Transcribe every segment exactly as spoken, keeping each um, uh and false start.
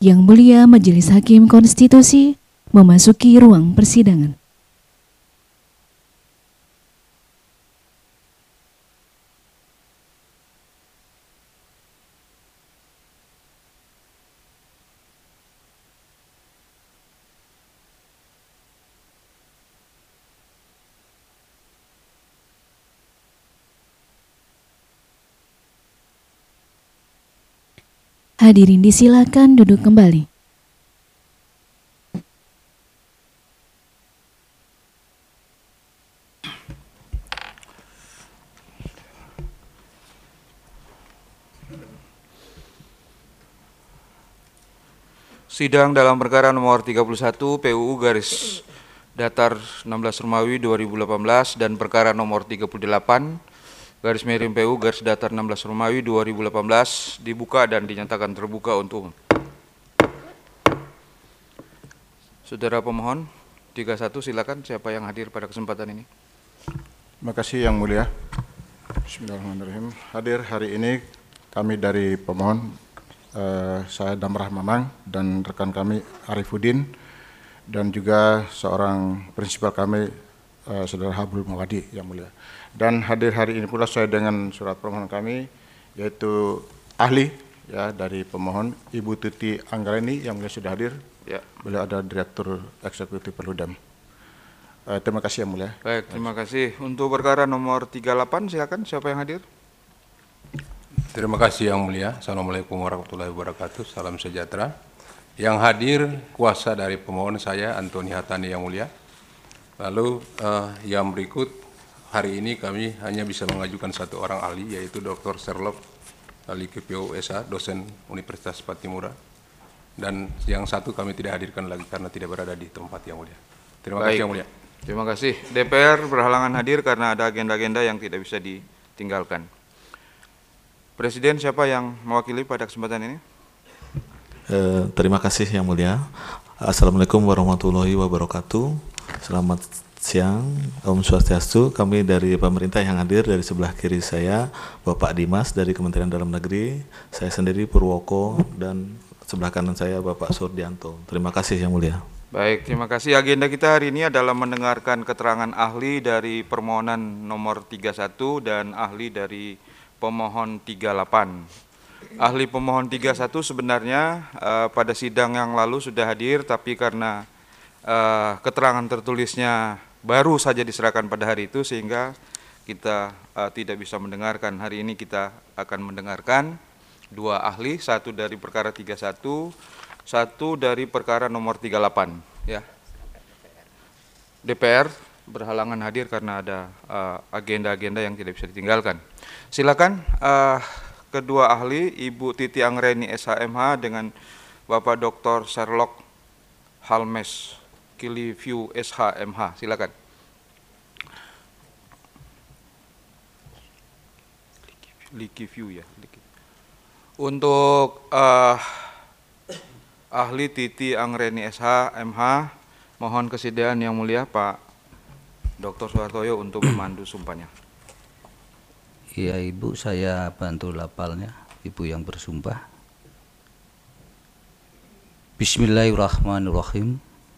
Yang Mulia Majelis Hakim Konstitusi memasuki ruang persidangan. Hadirin disilakan duduk kembali. Sidang dalam perkara nomor tiga puluh satu P U U garis datar enam belas Romawi dua ribu delapan belas dan perkara nomor tiga puluh delapan garis miring P U U garis datar enam belas Romawi dua ribu delapan belas dibuka dan dinyatakan terbuka untuk umum. Saudara pemohon tiga puluh satu, silakan, siapa yang hadir pada kesempatan ini? Terima kasih Yang Mulia. Bismillahirrahmanirrahim. Hadir hari ini kami dari pemohon, eh, saya Damrah Mamang dan rekan kami Arifuddin, dan juga seorang prinsipal kami, eh, Saudara Habul Mawadi, Yang Mulia. Dan hadir hari ini pula saya dengan surat permohonan kami, yaitu ahli ya dari pemohon Ibu Tuti Anggraini, Yang Mulia sudah hadir. Ya. Beliau ada Direktur Eksekutif Perludem. Uh, terima kasih Yang Mulia. Baik, terima kasih. Untuk perkara nomor tiga puluh delapan, silakan, siapa yang hadir? Terima kasih Yang Mulia. Assalamualaikum warahmatullahi wabarakatuh. Salam sejahtera. Yang hadir kuasa dari pemohon saya Antoni Hatani Yang Mulia. Lalu uh, yang berikut, hari ini kami hanya bisa mengajukan satu orang ahli, yaitu Doktor Sherlock Likipio S H, dosen Universitas Patimura. Dan yang satu kami tidak hadirkan lagi karena tidak berada di tempat Yang Mulia. Terima Baik. kasih Yang Mulia. Terima kasih. D P R berhalangan hadir karena ada agenda-agenda yang tidak bisa ditinggalkan. Presiden, siapa yang mewakili pada kesempatan ini? Eh, terima kasih Yang Mulia. Assalamualaikum warahmatullahi wabarakatuh. Selamat siang, Om Swastiastu. Kami dari pemerintah yang hadir, dari sebelah kiri saya Bapak Dimas dari Kementerian Dalam Negeri, saya sendiri Purwoko, dan sebelah kanan saya Bapak Surdianto. Terima kasih Yang Mulia. Baik, terima kasih. Agenda kita hari ini adalah mendengarkan keterangan ahli dari permohonan nomor tiga puluh satu dan ahli dari pemohon tiga puluh delapan. Ahli pemohon tiga puluh satu sebenarnya uh, pada sidang yang lalu sudah hadir, tapi karena uh, keterangan tertulisnya baru saja diserahkan pada hari itu, sehingga kita uh, tidak bisa mendengarkan. Hari ini kita akan mendengarkan dua ahli, satu dari perkara tiga puluh satu, satu dari perkara nomor tiga puluh delapan. Ya. D P R berhalangan hadir karena ada agenda-agenda uh, yang tidak bisa ditinggalkan. Silakan uh, kedua ahli, Ibu Titi Anggraini S H M H dengan Bapak Doktor Sherlock Halmes Likipio S H M H. Silakan. Likipio ya. Untuk uh, ahli Titi Anggraini S H M H, mohon kesediaan Yang Mulia Pak Doktor Suhartoyo untuk memandu sumpahnya. Iya Ibu, saya bantu lapalnya, Ibu yang bersumpah. Bismillahirrahmanirrahim.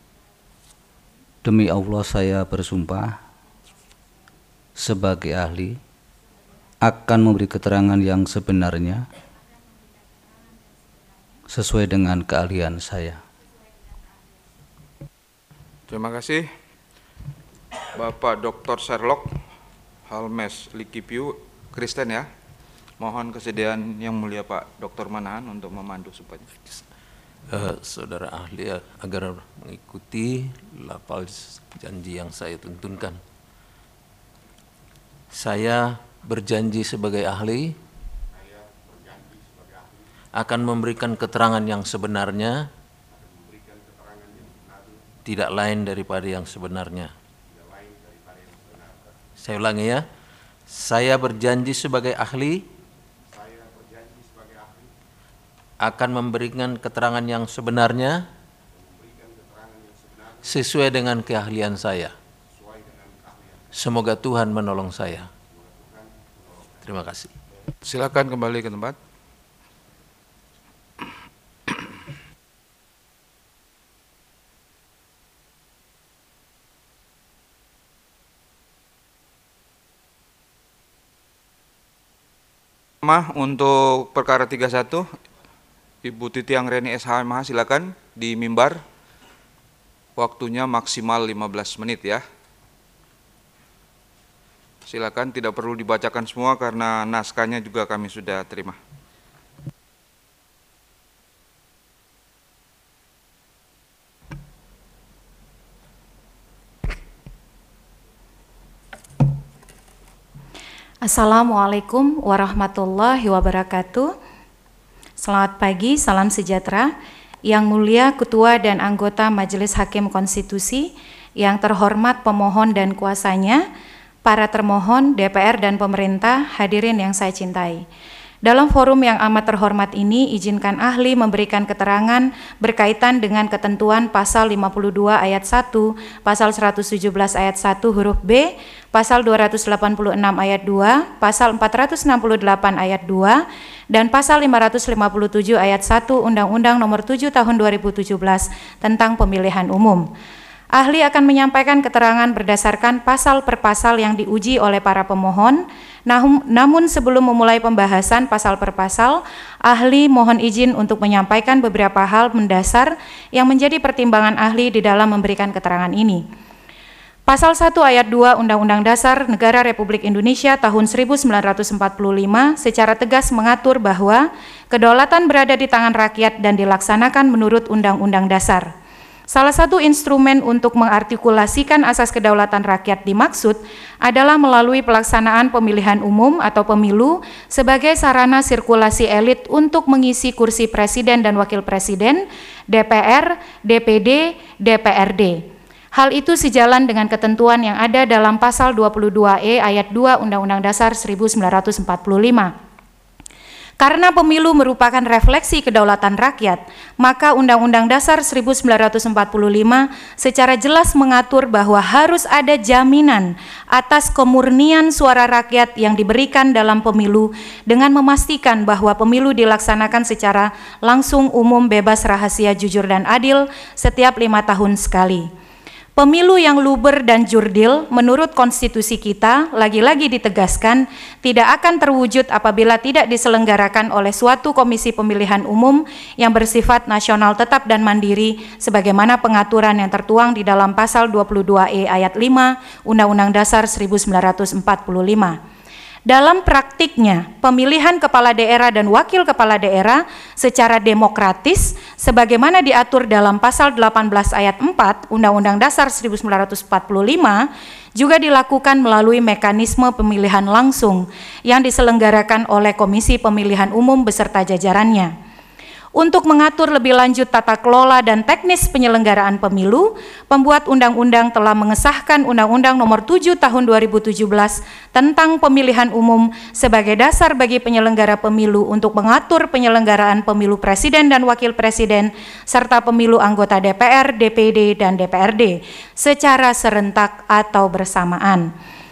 Demi Allah saya bersumpah sebagai ahli akan memberi keterangan yang sebenarnya sesuai dengan keahlian saya. Terima kasih. Bapak Doktor Sherlock Halmes Likipio, Kristen ya. Mohon kesediaan Yang Mulia Pak Doktor Manahan untuk memandu sumpahnya. Uh, saudara ahli agar mengikuti lapal janji yang saya tuntunkan. Saya berjanji sebagai ahli akan memberikan keterangan yang sebenarnya, tidak lain daripada yang sebenarnya. Saya ulangi ya, saya berjanji sebagai ahli akan memberikan keterangan yang sebenarnya sesuai dengan keahlian saya. Semoga Tuhan menolong saya. Terima kasih. Silakan kembali ke tempat. Mah untuk perkara tiga puluh satu, Ibu Titi Anggreni S H M H silakan di mimbar. Waktunya maksimal lima belas menit ya. Silakan, tidak perlu dibacakan semua karena naskahnya juga kami sudah terima. Assalamualaikum warahmatullahi wabarakatuh. Selamat pagi, salam sejahtera. Yang mulia Ketua dan anggota Majelis Hakim Konstitusi, yang terhormat pemohon dan kuasanya, para termohon, D P R dan pemerintah, hadirin yang saya cintai. Dalam forum yang amat terhormat ini, izinkan ahli memberikan keterangan berkaitan dengan ketentuan pasal lima puluh dua ayat satu, pasal seratus tujuh belas ayat satu huruf B, pasal dua ratus delapan puluh enam ayat dua, pasal empat ratus enam puluh delapan ayat dua, dan pasal lima ratus lima puluh tujuh ayat satu Undang-Undang Nomor tujuh Tahun dua ribu tujuh belas tentang Pemilihan Umum. Ahli akan menyampaikan keterangan berdasarkan pasal per pasal yang diuji oleh para pemohon. Namun sebelum memulai pembahasan pasal per pasal, ahli mohon izin untuk menyampaikan beberapa hal mendasar yang menjadi pertimbangan ahli di dalam memberikan keterangan ini. Pasal satu ayat dua Undang-Undang Dasar Negara Republik Indonesia tahun seribu sembilan ratus empat puluh lima secara tegas mengatur bahwa kedaulatan berada di tangan rakyat dan dilaksanakan menurut Undang-Undang Dasar. Salah satu instrumen untuk mengartikulasikan asas kedaulatan rakyat dimaksud adalah melalui pelaksanaan pemilihan umum atau pemilu sebagai sarana sirkulasi elit untuk mengisi kursi presiden dan wakil presiden, D P R, D P D, D P R D. Hal itu sejalan dengan ketentuan yang ada dalam pasal dua puluh dua E ayat dua Undang-Undang Dasar seribu sembilan ratus empat puluh lima. Karena pemilu merupakan refleksi kedaulatan rakyat, maka Undang-Undang Dasar seribu sembilan ratus empat puluh lima secara jelas mengatur bahwa harus ada jaminan atas kemurnian suara rakyat yang diberikan dalam pemilu dengan memastikan bahwa pemilu dilaksanakan secara langsung, umum, bebas, rahasia, jujur, dan adil setiap lima tahun sekali. Pemilu yang luber dan jurdil menurut konstitusi kita lagi-lagi ditegaskan tidak akan terwujud apabila tidak diselenggarakan oleh suatu komisi pemilihan umum yang bersifat nasional tetap dan mandiri sebagaimana pengaturan yang tertuang di dalam pasal dua puluh dua E ayat lima Undang-Undang Dasar seribu sembilan ratus empat puluh lima. Dalam praktiknya, pemilihan kepala daerah dan wakil kepala daerah secara demokratis sebagaimana diatur dalam pasal delapan belas ayat empat Undang-Undang Dasar seribu sembilan ratus empat puluh lima juga dilakukan melalui mekanisme pemilihan langsung yang diselenggarakan oleh Komisi Pemilihan Umum beserta jajarannya. Untuk mengatur lebih lanjut tata kelola dan teknis penyelenggaraan pemilu, pembuat undang-undang telah mengesahkan Undang-Undang Nomor tujuh Tahun dua ribu tujuh belas tentang Pemilihan Umum sebagai dasar bagi penyelenggara pemilu untuk mengatur penyelenggaraan pemilu presiden dan wakil presiden serta pemilu anggota D P R, D P D, dan D P R D secara serentak atau bersamaan.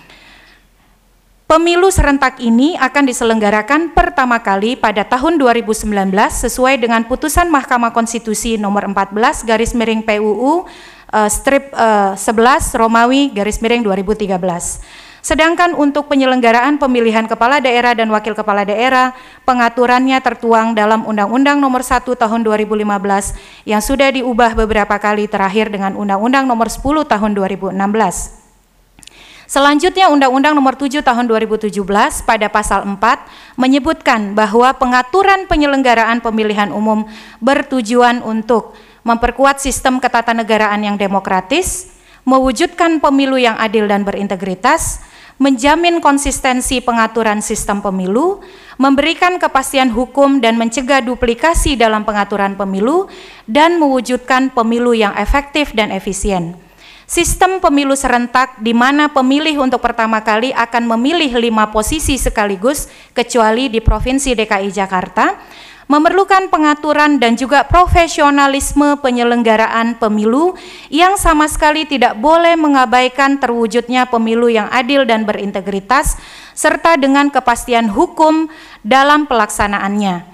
Pemilu serentak ini akan diselenggarakan pertama kali pada tahun dua ribu sembilan belas sesuai dengan putusan Mahkamah Konstitusi nomor empat belas garis miring P U U uh, strip uh, sebelas Romawi garis miring dua ribu tiga belas. Sedangkan untuk penyelenggaraan pemilihan kepala daerah dan wakil kepala daerah, pengaturannya tertuang dalam Undang-Undang Nomor satu Tahun dua ribu lima belas yang sudah diubah beberapa kali terakhir dengan Undang-Undang Nomor sepuluh Tahun dua ribu enam belas. Selanjutnya Undang-Undang Nomor tujuh Tahun dua ribu tujuh belas pada pasal empat menyebutkan bahwa pengaturan penyelenggaraan pemilihan umum bertujuan untuk memperkuat sistem ketatanegaraan yang demokratis, mewujudkan pemilu yang adil dan berintegritas, menjamin konsistensi pengaturan sistem pemilu, memberikan kepastian hukum dan mencegah duplikasi dalam pengaturan pemilu, dan mewujudkan pemilu yang efektif dan efisien. Sistem pemilu serentak di mana pemilih untuk pertama kali akan memilih lima posisi sekaligus kecuali di Provinsi D K I Jakarta, memerlukan pengaturan dan juga profesionalisme penyelenggaraan pemilu yang sama sekali tidak boleh mengabaikan terwujudnya pemilu yang adil dan berintegritas serta dengan kepastian hukum dalam pelaksanaannya.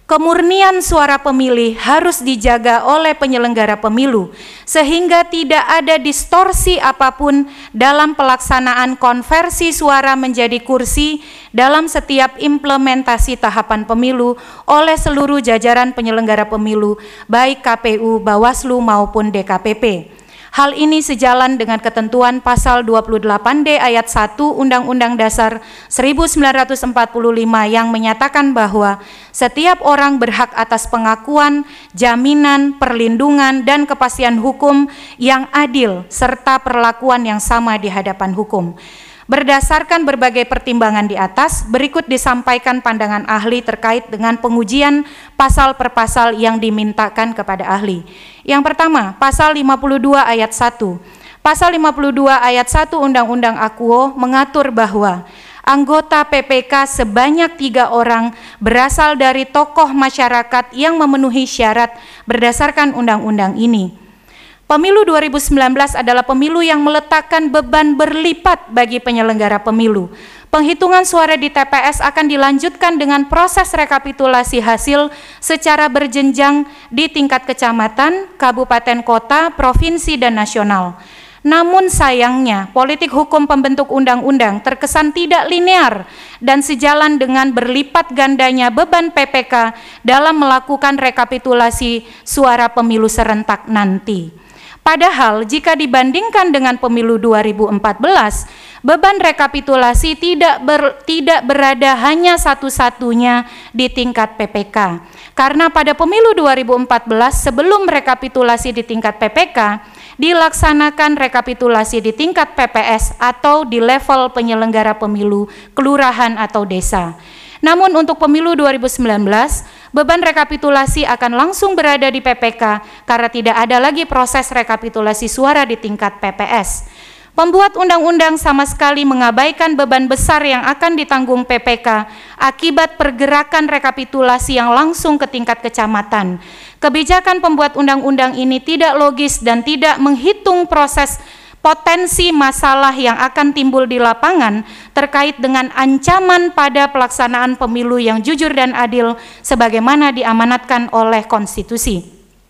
Kemurnian suara pemilih harus dijaga oleh penyelenggara pemilu, sehingga tidak ada distorsi apapun dalam pelaksanaan konversi suara menjadi kursi dalam setiap implementasi tahapan pemilu oleh seluruh jajaran penyelenggara pemilu, baik K P U, Bawaslu maupun D K P P. Hal ini sejalan dengan ketentuan pasal dua puluh delapan D ayat satu Undang-Undang Dasar seribu sembilan ratus empat puluh lima yang menyatakan bahwa setiap orang berhak atas pengakuan, jaminan, perlindungan, dan kepastian hukum yang adil serta perlakuan yang sama di hadapan hukum. Berdasarkan berbagai pertimbangan di atas, berikut disampaikan pandangan ahli terkait dengan pengujian pasal per pasal yang dimintakan kepada ahli. Yang pertama, pasal lima puluh dua ayat satu. Pasal lima puluh dua ayat satu Undang-Undang Akuo mengatur bahwa anggota P P K sebanyak tiga orang berasal dari tokoh masyarakat yang memenuhi syarat berdasarkan undang-undang ini. Pemilu dua ribu sembilan belas adalah pemilu yang meletakkan beban berlipat bagi penyelenggara pemilu. Penghitungan suara di T P S akan dilanjutkan dengan proses rekapitulasi hasil secara berjenjang di tingkat kecamatan, kabupaten kota, provinsi, dan nasional. Namun sayangnya, politik hukum pembentuk undang-undang terkesan tidak linear dan sejalan dengan berlipat gandanya beban P P K dalam melakukan rekapitulasi suara pemilu serentak nanti. Padahal jika dibandingkan dengan pemilu dua ribu empat belas, beban rekapitulasi tidak ber, tidak berada hanya satu-satunya di tingkat P P K. Karena pada pemilu dua ribu empat belas sebelum rekapitulasi di tingkat P P K, dilaksanakan rekapitulasi di tingkat P P S atau di level penyelenggara pemilu kelurahan atau desa. Namun untuk pemilu dua ribu sembilan belas, beban rekapitulasi akan langsung berada di P P K karena tidak ada lagi proses rekapitulasi suara di tingkat P P S. Pembuat undang-undang sama sekali mengabaikan beban besar yang akan ditanggung P P K akibat pergerakan rekapitulasi yang langsung ke tingkat kecamatan. Kebijakan pembuat undang-undang ini tidak logis dan tidak menghitung proses potensi masalah yang akan timbul di lapangan terkait dengan ancaman pada pelaksanaan pemilu yang jujur dan adil sebagaimana diamanatkan oleh konstitusi.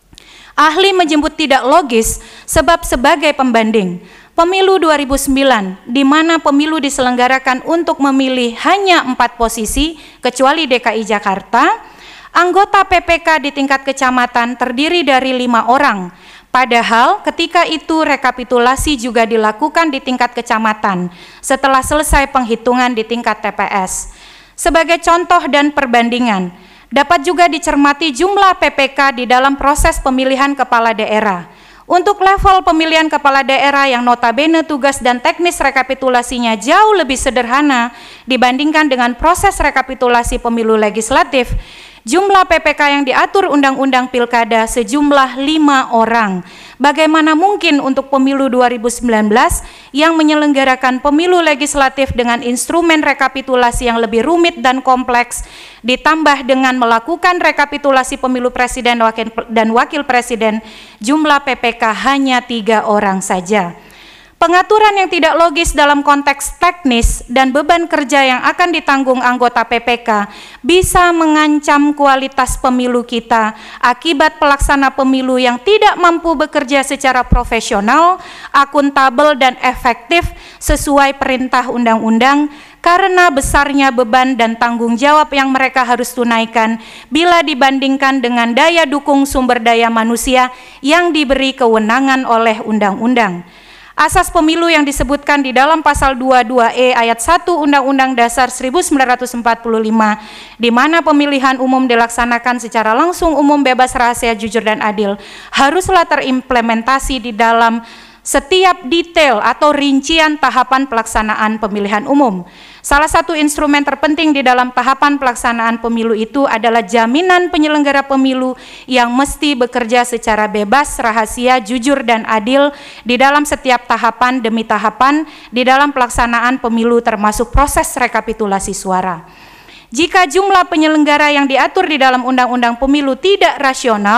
Ahli menjemput tidak logis sebab sebagai pembanding, pemilu dua ribu sembilan di mana pemilu diselenggarakan untuk memilih hanya empat posisi kecuali D K I Jakarta, anggota P P K di tingkat kecamatan terdiri dari lima orang. Padahal ketika itu rekapitulasi juga dilakukan di tingkat kecamatan setelah selesai penghitungan di tingkat T P S. Sebagai contoh dan perbandingan, dapat juga dicermati jumlah P P K di dalam proses pemilihan kepala daerah. Untuk level pemilihan kepala daerah yang notabene tugas dan teknis rekapitulasinya jauh lebih sederhana dibandingkan dengan proses rekapitulasi pemilu legislatif, jumlah P P K yang diatur Undang-Undang Pilkada sejumlah lima orang. Bagaimana mungkin untuk pemilu dua ribu sembilan belas yang menyelenggarakan pemilu legislatif dengan instrumen rekapitulasi yang lebih rumit dan kompleks, ditambah dengan melakukan rekapitulasi pemilu presiden dan wakil presiden, jumlah P P K hanya tiga orang saja. Pengaturan yang tidak logis dalam konteks teknis dan beban kerja yang akan ditanggung anggota P P K bisa mengancam kualitas pemilu kita akibat pelaksana pemilu yang tidak mampu bekerja secara profesional, akuntabel, dan efektif sesuai perintah undang-undang karena besarnya beban dan tanggung jawab yang mereka harus tunaikan bila dibandingkan dengan daya dukung sumber daya manusia yang diberi kewenangan oleh undang-undang. Asas pemilu yang disebutkan di dalam pasal dua puluh dua E ayat satu Undang-Undang Dasar seribu sembilan ratus empat puluh lima, di mana pemilihan umum dilaksanakan secara langsung, umum, bebas, rahasia, jujur, dan adil, haruslah terimplementasi di dalam setiap detail atau rincian tahapan pelaksanaan pemilihan umum. Salah satu instrumen terpenting di dalam tahapan pelaksanaan pemilu itu adalah jaminan penyelenggara pemilu yang mesti bekerja secara bebas, rahasia, jujur, dan adil di dalam setiap tahapan demi tahapan di dalam pelaksanaan pemilu termasuk proses rekapitulasi suara. Jika jumlah penyelenggara yang diatur di dalam Undang-Undang Pemilu tidak rasional,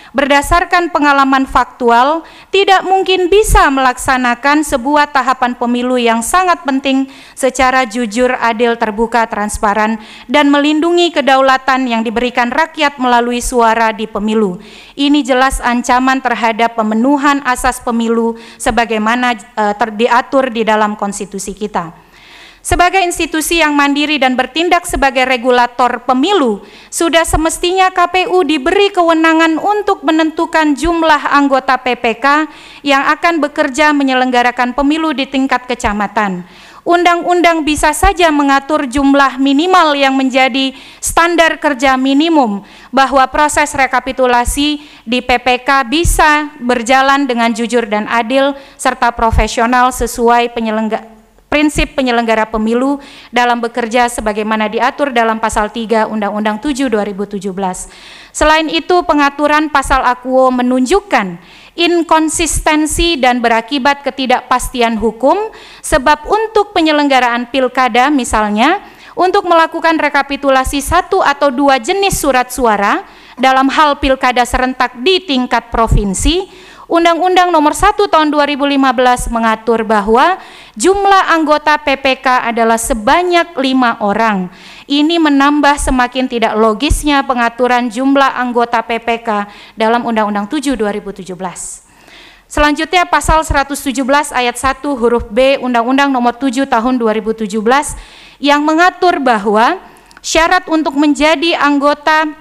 berdasarkan pengalaman faktual, tidak mungkin bisa melaksanakan sebuah tahapan pemilu yang sangat penting secara jujur, adil, terbuka, transparan, dan melindungi kedaulatan yang diberikan rakyat melalui suara di pemilu. Ini jelas ancaman terhadap pemenuhan asas pemilu sebagaimana uh, terdiatur di dalam konstitusi kita. Sebagai institusi yang mandiri dan bertindak sebagai regulator pemilu, sudah semestinya K P U diberi kewenangan untuk menentukan jumlah anggota P P K yang akan bekerja menyelenggarakan pemilu di tingkat kecamatan. Undang-undang bisa saja mengatur jumlah minimal yang menjadi standar kerja minimum, bahwa proses rekapitulasi di P P K bisa berjalan dengan jujur dan adil serta profesional sesuai penyelenggara prinsip penyelenggara pemilu dalam bekerja sebagaimana diatur dalam pasal tiga Undang-Undang tujuh dua ribu tujuh belas. Selain itu, pengaturan pasal Akuo menunjukkan inkonsistensi dan berakibat ketidakpastian hukum, sebab untuk penyelenggaraan pilkada misalnya, untuk melakukan rekapitulasi satu atau dua jenis surat suara dalam hal pilkada serentak di tingkat provinsi, Undang-Undang Nomor satu Tahun dua ribu lima belas mengatur bahwa jumlah anggota P P K adalah sebanyak lima orang. Ini menambah semakin tidak logisnya pengaturan jumlah anggota P P K dalam Undang-Undang tujuh dua ribu tujuh belas. Selanjutnya pasal seratus tujuh belas ayat satu huruf B Undang-Undang Nomor tujuh Tahun dua ribu tujuh belas yang mengatur bahwa syarat untuk menjadi anggota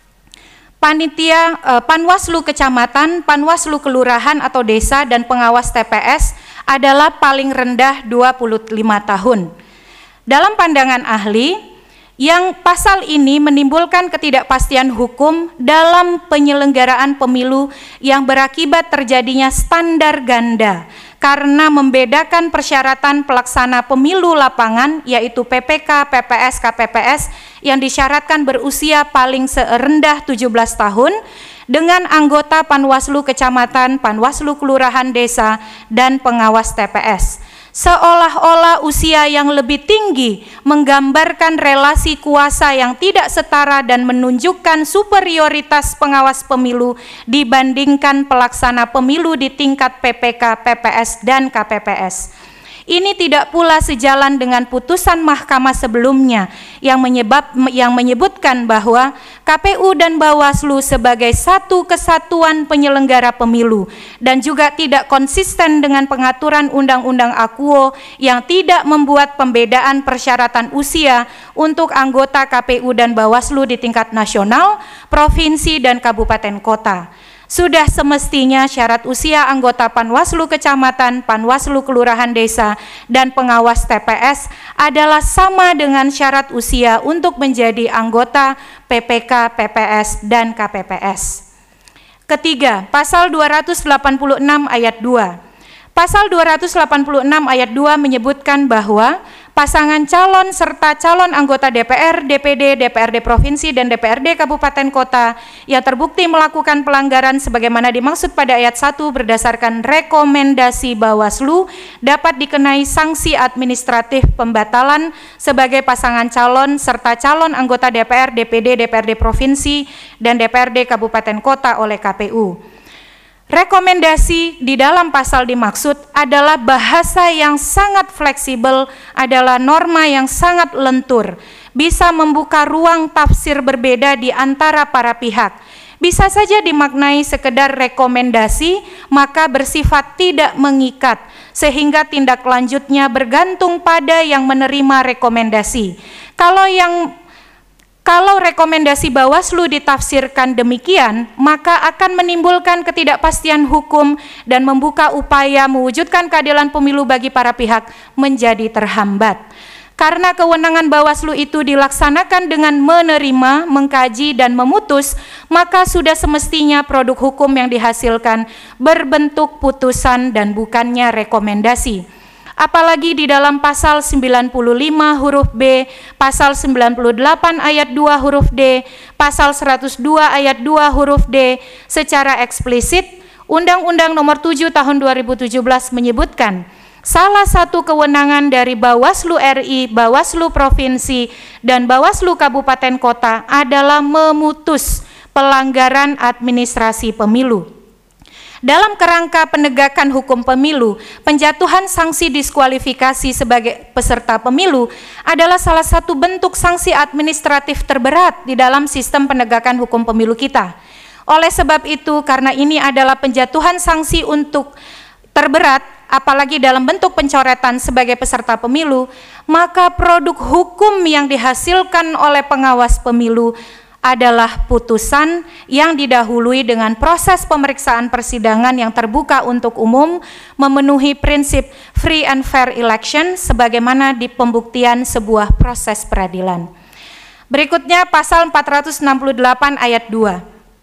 panitia eh, Panwaslu Kecamatan, Panwaslu Kelurahan atau Desa, dan pengawas T P S adalah paling rendah dua puluh lima tahun. Dalam pandangan ahli, yang pasal ini menimbulkan ketidakpastian hukum dalam penyelenggaraan pemilu yang berakibat terjadinya standar ganda karena membedakan persyaratan pelaksana pemilu lapangan, yaitu P P K, P P S, K P P S yang disyaratkan berusia paling serendah tujuh belas tahun dengan anggota Panwaslu Kecamatan, Panwaslu Kelurahan Desa, dan pengawas T P S. Seolah-olah usia yang lebih tinggi menggambarkan relasi kuasa yang tidak setara dan menunjukkan superioritas pengawas pemilu dibandingkan pelaksana pemilu di tingkat P P K, P P S, dan K P P S. Ini tidak pula sejalan dengan putusan mahkamah sebelumnya yang menyebab yang menyebutkan bahwa K P U dan Bawaslu sebagai satu kesatuan penyelenggara pemilu dan juga tidak konsisten dengan pengaturan Undang-Undang Akuo yang tidak membuat pembedaan persyaratan usia untuk anggota K P U dan Bawaslu di tingkat nasional, provinsi, dan kabupaten kota. Sudah semestinya syarat usia anggota Panwaslu Kecamatan, Panwaslu Kelurahan Desa, dan pengawas T P S adalah sama dengan syarat usia untuk menjadi anggota P P K, P P S, dan K P P S. Ketiga, pasal dua ratus delapan puluh enam ayat dua. Pasal dua ratus delapan puluh enam ayat dua menyebutkan bahwa pasangan calon serta calon anggota D P R, D P D, D P R D Provinsi, dan D P R D Kabupaten Kota yang terbukti melakukan pelanggaran sebagaimana dimaksud pada ayat satu berdasarkan rekomendasi Bawaslu dapat dikenai sanksi administratif pembatalan sebagai pasangan calon serta calon anggota D P R, D P D, D P R D Provinsi, dan D P R D Kabupaten Kota oleh K P U. Rekomendasi di dalam pasal dimaksud adalah bahasa yang sangat fleksibel, adalah norma yang sangat lentur, bisa membuka ruang tafsir berbeda di antara para pihak. Bisa saja dimaknai sekedar rekomendasi, maka bersifat tidak mengikat, sehingga tindak lanjutnya bergantung pada yang menerima rekomendasi. Kalau yang Kalau rekomendasi Bawaslu ditafsirkan demikian, maka akan menimbulkan ketidakpastian hukum dan membuka upaya mewujudkan keadilan pemilu bagi para pihak menjadi terhambat. Karena kewenangan Bawaslu itu dilaksanakan dengan menerima, mengkaji, dan memutus, maka sudah semestinya produk hukum yang dihasilkan berbentuk putusan dan bukannya rekomendasi. Apalagi di dalam pasal sembilan puluh lima huruf B, pasal sembilan puluh delapan ayat dua huruf D, pasal seratus dua ayat dua huruf D secara eksplisit, Undang-Undang Nomor tujuh Tahun dua ribu tujuh belas menyebutkan salah satu kewenangan dari Bawaslu R I, Bawaslu Provinsi, dan Bawaslu Kabupaten Kota adalah memutus pelanggaran administrasi pemilu. Dalam kerangka penegakan hukum pemilu, penjatuhan sanksi diskualifikasi sebagai peserta pemilu adalah salah satu bentuk sanksi administratif terberat di dalam sistem penegakan hukum pemilu kita. Oleh sebab itu, karena ini adalah penjatuhan sanksi untuk terberat, apalagi dalam bentuk pencoretan sebagai peserta pemilu, maka produk hukum yang dihasilkan oleh pengawas pemilu adalah putusan yang didahului dengan proses pemeriksaan persidangan yang terbuka untuk umum, memenuhi prinsip free and fair election sebagaimana di pembuktian sebuah proses peradilan. Berikutnya pasal empat ratus enam puluh delapan ayat dua.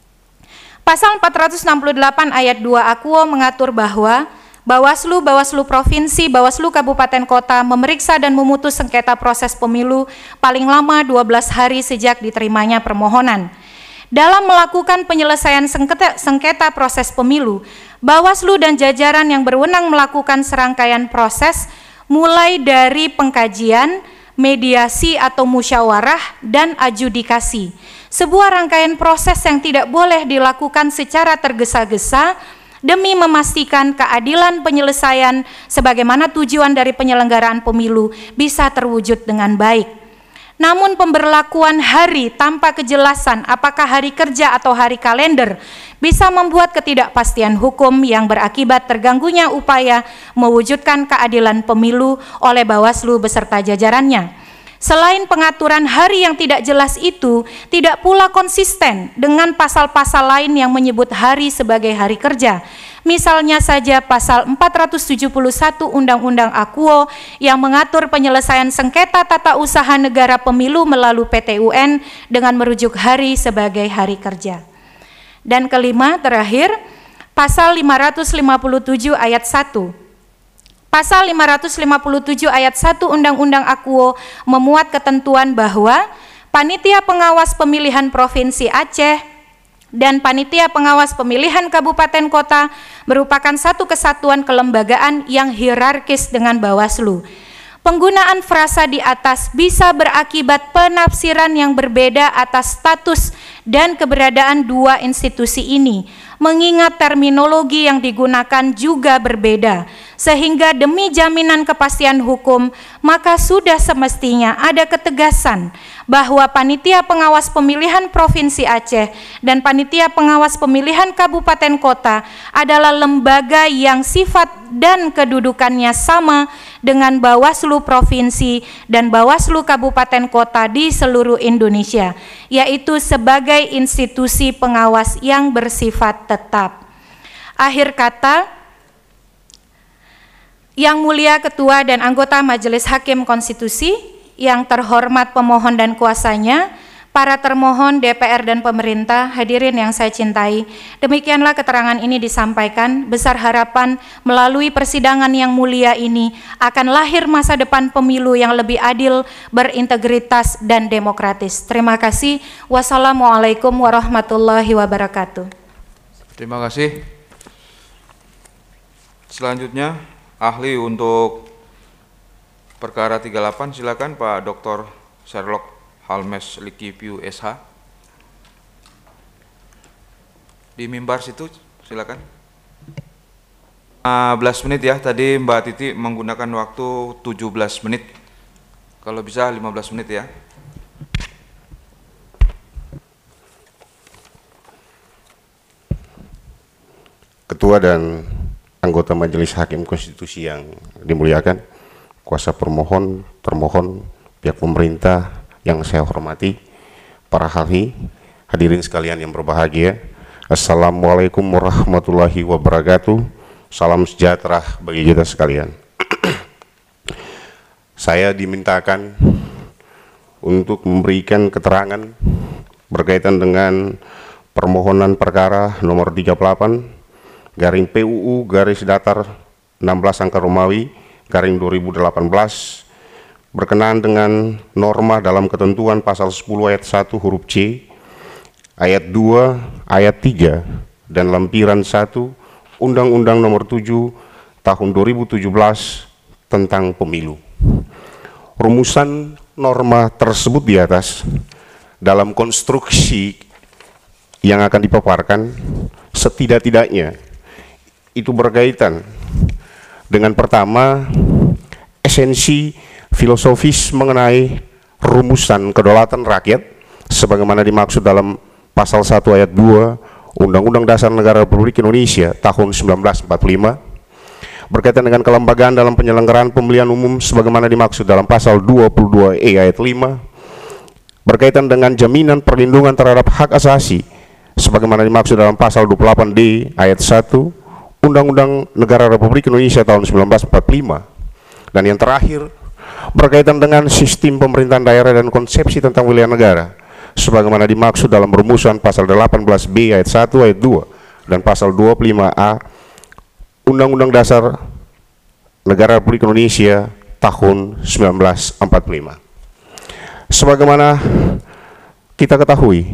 Pasal empat ratus enam puluh delapan ayat dua Akuo mengatur bahwa Bawaslu, Bawaslu Provinsi, Bawaslu Kabupaten Kota memeriksa dan memutus sengketa proses pemilu paling lama dua belas hari sejak diterimanya permohonan. Dalam melakukan penyelesaian sengketa, sengketa proses pemilu, Bawaslu dan jajaran yang berwenang melakukan serangkaian proses mulai dari pengkajian, mediasi atau musyawarah, dan adjudikasi. Sebuah rangkaian proses yang tidak boleh dilakukan secara tergesa-gesa demi memastikan keadilan penyelesaian sebagaimana tujuan dari penyelenggaraan pemilu bisa terwujud dengan baik. Namun pemberlakuan hari tanpa kejelasan apakah hari kerja atau hari kalender bisa membuat ketidakpastian hukum yang berakibat terganggunya upaya mewujudkan keadilan pemilu oleh Bawaslu beserta jajarannya. Selain pengaturan hari yang tidak jelas itu, tidak pula konsisten dengan pasal-pasal lain yang menyebut hari sebagai hari kerja. Misalnya saja pasal empat ratus tujuh puluh satu Undang-Undang Akuo yang mengatur penyelesaian sengketa tata usaha negara pemilu melalui P T U N dengan merujuk hari sebagai hari kerja. Dan kelima, terakhir, pasal lima ratus lima puluh tujuh ayat satu. Pasal lima ratus lima puluh tujuh ayat satu Undang-Undang Akuo memuat ketentuan bahwa Panitia Pengawas Pemilihan Provinsi Aceh dan Panitia Pengawas Pemilihan Kabupaten Kota merupakan satu kesatuan kelembagaan yang hierarkis dengan Bawaslu. Penggunaan frasa di atas bisa berakibat penafsiran yang berbeda atas status dan keberadaan dua institusi ini, mengingat terminologi yang digunakan juga berbeda, sehingga demi jaminan kepastian hukum, maka sudah semestinya ada ketegasan bahwa Panitia Pengawas Pemilihan Provinsi Aceh dan Panitia Pengawas Pemilihan Kabupaten Kota adalah lembaga yang sifat dan kedudukannya sama dengan Bawaslu Provinsi dan Bawaslu Kabupaten Kota di seluruh Indonesia, yaitu sebagai institusi pengawas yang bersifat tetap. Akhir kata, Yang Mulia Ketua dan anggota Majelis Hakim Konstitusi, yang terhormat pemohon dan kuasanya, para termohon, D P R dan pemerintah, hadirin yang saya cintai, demikianlah keterangan ini disampaikan. Besar harapan melalui persidangan yang mulia ini akan lahir masa depan pemilu yang lebih adil, berintegritas dan demokratis. Terima kasih. Wassalamualaikum warahmatullahi wabarakatuh. Terima kasih. Selanjutnya, ahli untuk perkara tiga puluh delapan, silakan Pak Doktor Sherlock Halmes Likipiu S H. Di mimbar situ, silakan. lima belas menit ya, tadi Mbak Titi menggunakan waktu tujuh belas menit. Kalau bisa lima belas menit ya. Ketua dan anggota Majelis Hakim Konstitusi yang dimuliakan, kuasa permohon, termohon, pihak pemerintah yang saya hormati, para ahli, hadirin sekalian yang berbahagia, Assalamualaikum warahmatullahi wabarakatuh. Salam sejahtera bagi kita sekalian. Saya dimintakan untuk memberikan keterangan berkaitan dengan permohonan perkara nomor tiga puluh delapan garing P U U garis datar enam belas angka Romawi garing dua ribu delapan belas berkenaan dengan norma dalam ketentuan pasal sepuluh ayat satu huruf C, ayat dua, ayat tiga, dan lampiran satu Undang-Undang nomor tujuh tahun dua ribu tujuh belas tentang pemilu. Rumusan norma tersebut di atas dalam konstruksi yang akan dipaparkan setidak-tidaknya itu berkaitan dengan pertama, esensi filosofis mengenai rumusan kedaulatan rakyat sebagaimana dimaksud dalam pasal satu ayat dua Undang-Undang Dasar Negara Republik Indonesia tahun seribu sembilan ratus empat puluh lima, berkaitan dengan kelembagaan dalam penyelenggaraan pemilihan umum sebagaimana dimaksud dalam pasal dua puluh dua E ayat lima, berkaitan dengan jaminan perlindungan terhadap hak asasi sebagaimana dimaksud dalam pasal dua puluh delapan D ayat satu Undang-Undang Negara Republik Indonesia tahun seribu sembilan ratus empat puluh lima, dan yang terakhir berkaitan dengan sistem pemerintahan daerah dan konsepsi tentang wilayah negara sebagaimana dimaksud dalam rumusan pasal delapan belas B ayat satu ayat dua dan pasal dua puluh lima A Undang-Undang Dasar Negara Republik Indonesia tahun seribu sembilan ratus empat puluh lima. Sebagaimana kita ketahui,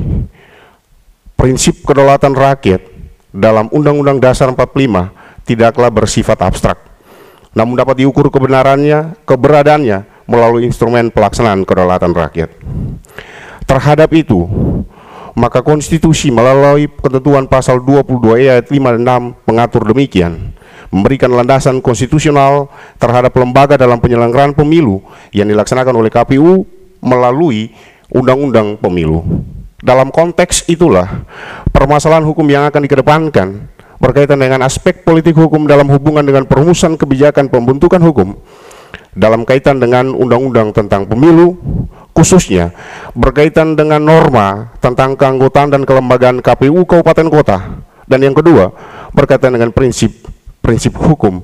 prinsip kedaulatan rakyat dalam Undang-Undang Dasar empat puluh lima tidaklah bersifat abstrak, namun dapat diukur kebenarannya, keberadaannya melalui instrumen pelaksanaan kedaulatan rakyat. Terhadap itu, maka konstitusi melalui ketentuan pasal dua puluh dua E ayat lima dan enam mengatur demikian, memberikan landasan konstitusional terhadap lembaga dalam penyelenggaraan pemilu yang dilaksanakan oleh K P U melalui Undang-Undang Pemilu. Dalam konteks itulah permasalahan hukum yang akan dikedepankan berkaitan dengan aspek politik hukum dalam hubungan dengan perumusan kebijakan pembentukan hukum dalam kaitan dengan undang-undang tentang pemilu, khususnya berkaitan dengan norma tentang keanggotaan dan kelembagaan K P U kabupaten kota, dan yang kedua berkaitan dengan prinsip-prinsip hukum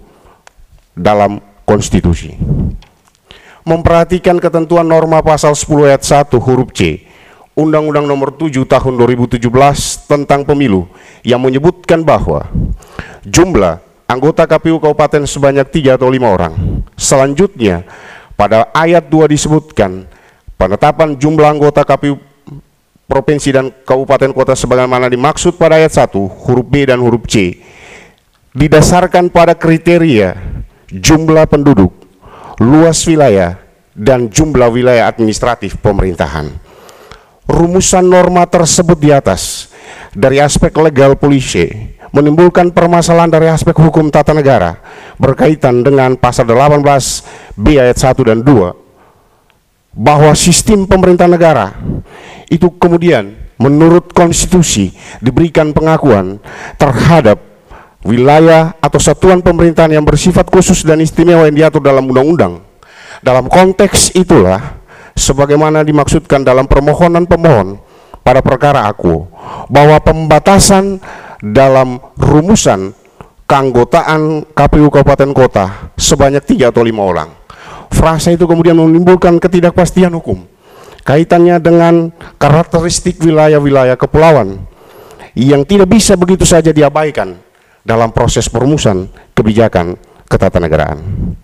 dalam konstitusi. Memperhatikan ketentuan norma pasal sepuluh ayat satu huruf C Undang-Undang Nomor tujuh Tahun dua ribu tujuh belas tentang Pemilu yang menyebutkan bahwa jumlah anggota K P U kabupaten sebanyak tiga atau lima orang. Selanjutnya pada ayat dua disebutkan penetapan jumlah anggota K P U provinsi dan kabupaten kota sebagaimana dimaksud pada ayat satu huruf B dan huruf C didasarkan pada kriteria jumlah penduduk, luas wilayah, dan jumlah wilayah administratif pemerintahan. Rumusan norma tersebut di atas dari aspek legal polisi menimbulkan permasalahan dari aspek hukum tata negara berkaitan dengan pasal delapan belas B ayat satu dan dua, bahwa sistem pemerintah negara itu kemudian menurut konstitusi diberikan pengakuan terhadap wilayah atau satuan pemerintahan yang bersifat khusus dan istimewa yang diatur dalam undang-undang. Dalam konteks itulah sebagaimana dimaksudkan dalam permohonan pemohon pada perkara aku, bahwa pembatasan dalam rumusan keanggotaan K P U kabupaten kota sebanyak tiga atau lima orang. Frasa itu kemudian menimbulkan ketidakpastian hukum kaitannya dengan karakteristik wilayah-wilayah kepulauan yang tidak bisa begitu saja diabaikan dalam proses perumusan kebijakan ketatanegaraan.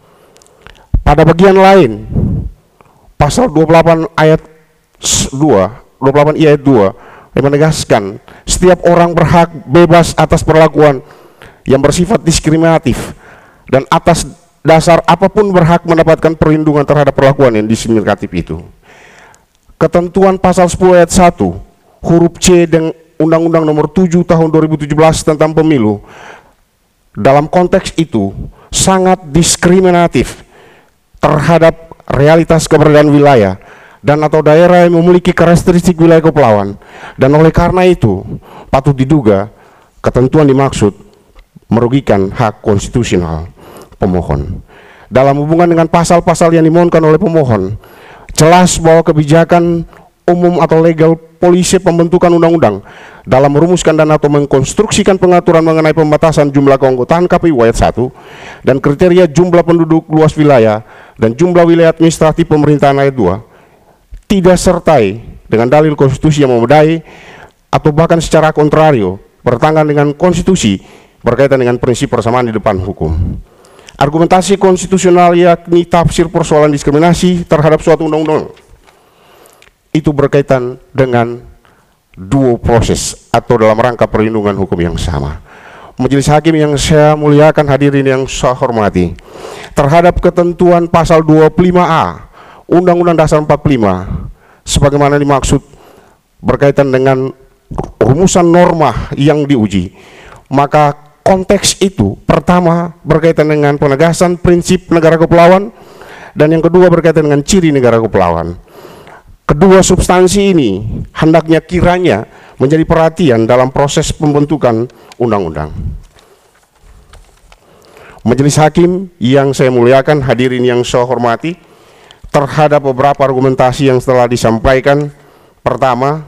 Pada bagian lain, pasal dua puluh delapan ayat dua, dua puluh delapan I ayat dua yang menegaskan setiap orang berhak bebas atas perlakuan yang bersifat diskriminatif dan atas dasar apapun berhak mendapatkan perlindungan terhadap perlakuan yang diskriminatif itu. Ketentuan pasal sepuluh ayat satu huruf C dan Undang-Undang Nomor tujuh Tahun dua ribu tujuh belas tentang Pemilu dalam konteks itu sangat diskriminatif terhadap realitas keberadaan wilayah dan atau daerah yang memiliki karakteristik wilayah kepulauan, dan oleh karena itu patut diduga ketentuan dimaksud merugikan hak konstitusional pemohon. Dalam hubungan dengan pasal-pasal yang dimohonkan oleh pemohon, jelas bahwa kebijakan umum atau legal polisi pembentukan undang-undang dalam merumuskan dan atau mengkonstruksikan pengaturan mengenai pembatasan jumlah keanggotaan K P U ayat satu dan kriteria jumlah penduduk, luas wilayah, dan jumlah wilayah administratif pemerintahan ayat dua tidak sertai dengan dalil konstitusi yang memadai atau bahkan secara kontrario bertentangan dengan konstitusi berkaitan dengan prinsip persamaan di depan hukum. Argumentasi konstitusional yakni tafsir persoalan diskriminasi terhadap suatu undang-undang itu berkaitan dengan dua proses atau dalam rangka perlindungan hukum yang sama. Majelis hakim yang saya muliakan, hadirin yang saya hormati, terhadap ketentuan pasal dua puluh lima A Undang-Undang Dasar empat puluh lima sebagaimana dimaksud berkaitan dengan rumusan norma yang diuji. Maka konteks itu pertama berkaitan dengan penegasan prinsip negara kepulauan, dan yang kedua berkaitan dengan ciri negara kepulauan. Kedua substansi ini hendaknya kiranya menjadi perhatian dalam proses pembentukan undang-undang. Majelis Hakim yang saya muliakan, hadirin yang saya hormati, terhadap beberapa argumentasi yang telah disampaikan, pertama,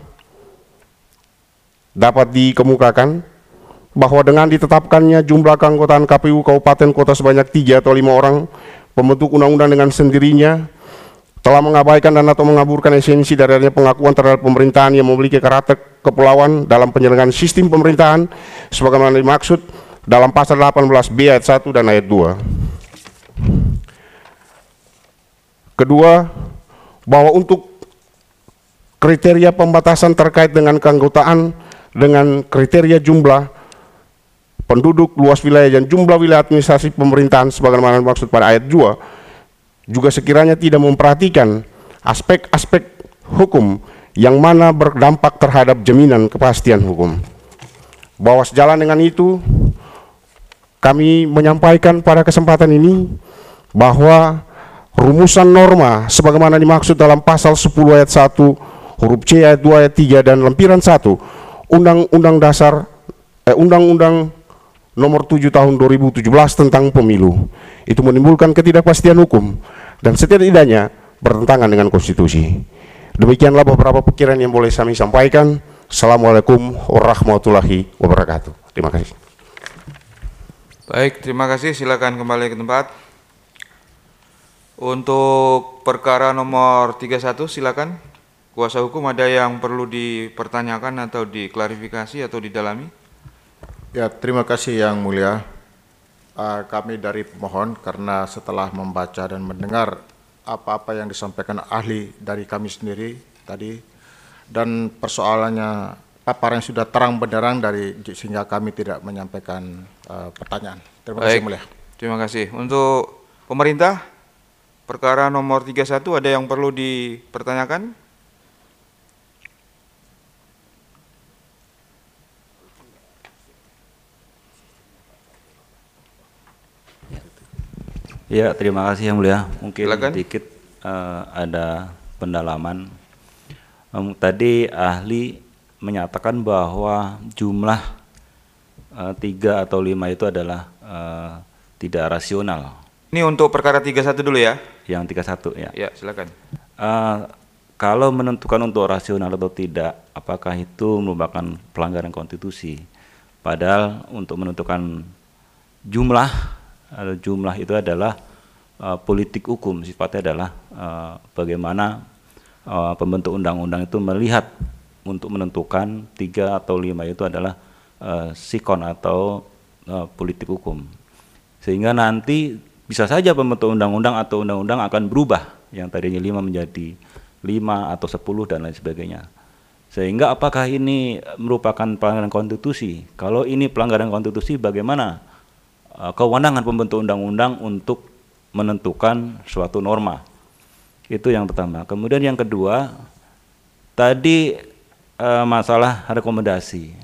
dapat dikemukakan bahwa dengan ditetapkannya jumlah keanggotaan K P U Kabupaten Kota sebanyak tiga atau lima orang, pembentuk undang-undang dengan sendirinya telah mengabaikan dan atau mengaburkan esensi dari adanya pengakuan terhadap pemerintahan yang memiliki karakter kepulauan dalam penyelenggaraan sistem pemerintahan sebagaimana dimaksud dalam pasal delapan belas B ayat satu dan ayat dua. Kedua, bahwa untuk kriteria pembatasan terkait dengan keanggotaan dengan kriteria jumlah penduduk, luas wilayah, dan jumlah wilayah administrasi pemerintahan sebagaimana dimaksud pada ayat dua juga sekiranya tidak memperhatikan aspek-aspek hukum yang mana berdampak terhadap jaminan kepastian hukum. Bahwa sejalan dengan itu, kami menyampaikan pada kesempatan ini bahwa rumusan norma sebagaimana dimaksud dalam pasal sepuluh ayat satu huruf C ayat dua ayat tiga dan lempiran satu Undang-Undang Dasar eh, Undang-Undang Nomor tujuh Tahun dua ribu tujuh belas tentang Pemilu itu menimbulkan ketidakpastian hukum dan setidaknya bertentangan dengan konstitusi. Demikianlah beberapa pikiran yang boleh kami sampaikan. Assalamualaikum warahmatullahi wabarakatuh. Terima kasih. Baik, terima kasih. Silakan kembali ke tempat. Untuk perkara nomor tiga puluh satu, silakan. Kuasa hukum ada yang perlu dipertanyakan atau diklarifikasi atau didalami? Ya, terima kasih Yang Mulia. Uh, kami dari pemohon karena setelah membaca dan mendengar apa-apa yang disampaikan ahli dari kami sendiri tadi dan persoalannya paparan yang sudah terang benderang dari sehingga kami tidak menyampaikan uh, pertanyaan. Terima Baik, kasih Mulia. Terima kasih. Untuk pemerintah, perkara nomor tiga puluh satu ada yang perlu dipertanyakan? Ya, terima kasih Yang Mulia. Mungkin Silakan. sedikit uh, ada pendalaman. Um, tadi ahli menyatakan bahwa jumlah uh, tiga atau lima itu adalah uh, tidak rasional. Ini untuk perkara tiga puluh satu dulu ya? Yang tiga puluh satu ya. Ya, silakan. Uh, kalau menentukan untuk rasional atau tidak, apakah itu merupakan pelanggaran konstitusi? Padahal untuk menentukan jumlah, uh, jumlah itu adalah uh, politik hukum, sifatnya adalah uh, bagaimana uh, pembentuk undang-undang itu melihat untuk menentukan tiga atau lima itu adalah uh, sikon atau uh, politik hukum. Sehingga nanti bisa saja pembentuk undang-undang atau undang-undang akan berubah, yang tadinya lima menjadi lima atau sepuluh dan lain sebagainya. Sehingga apakah ini merupakan pelanggaran konstitusi? Kalau ini pelanggaran konstitusi, bagaimana uh, kewenangan pembentuk undang-undang untuk menentukan suatu norma? Itu yang pertama. Kemudian yang kedua, tadi uh, masalah rekomendasi.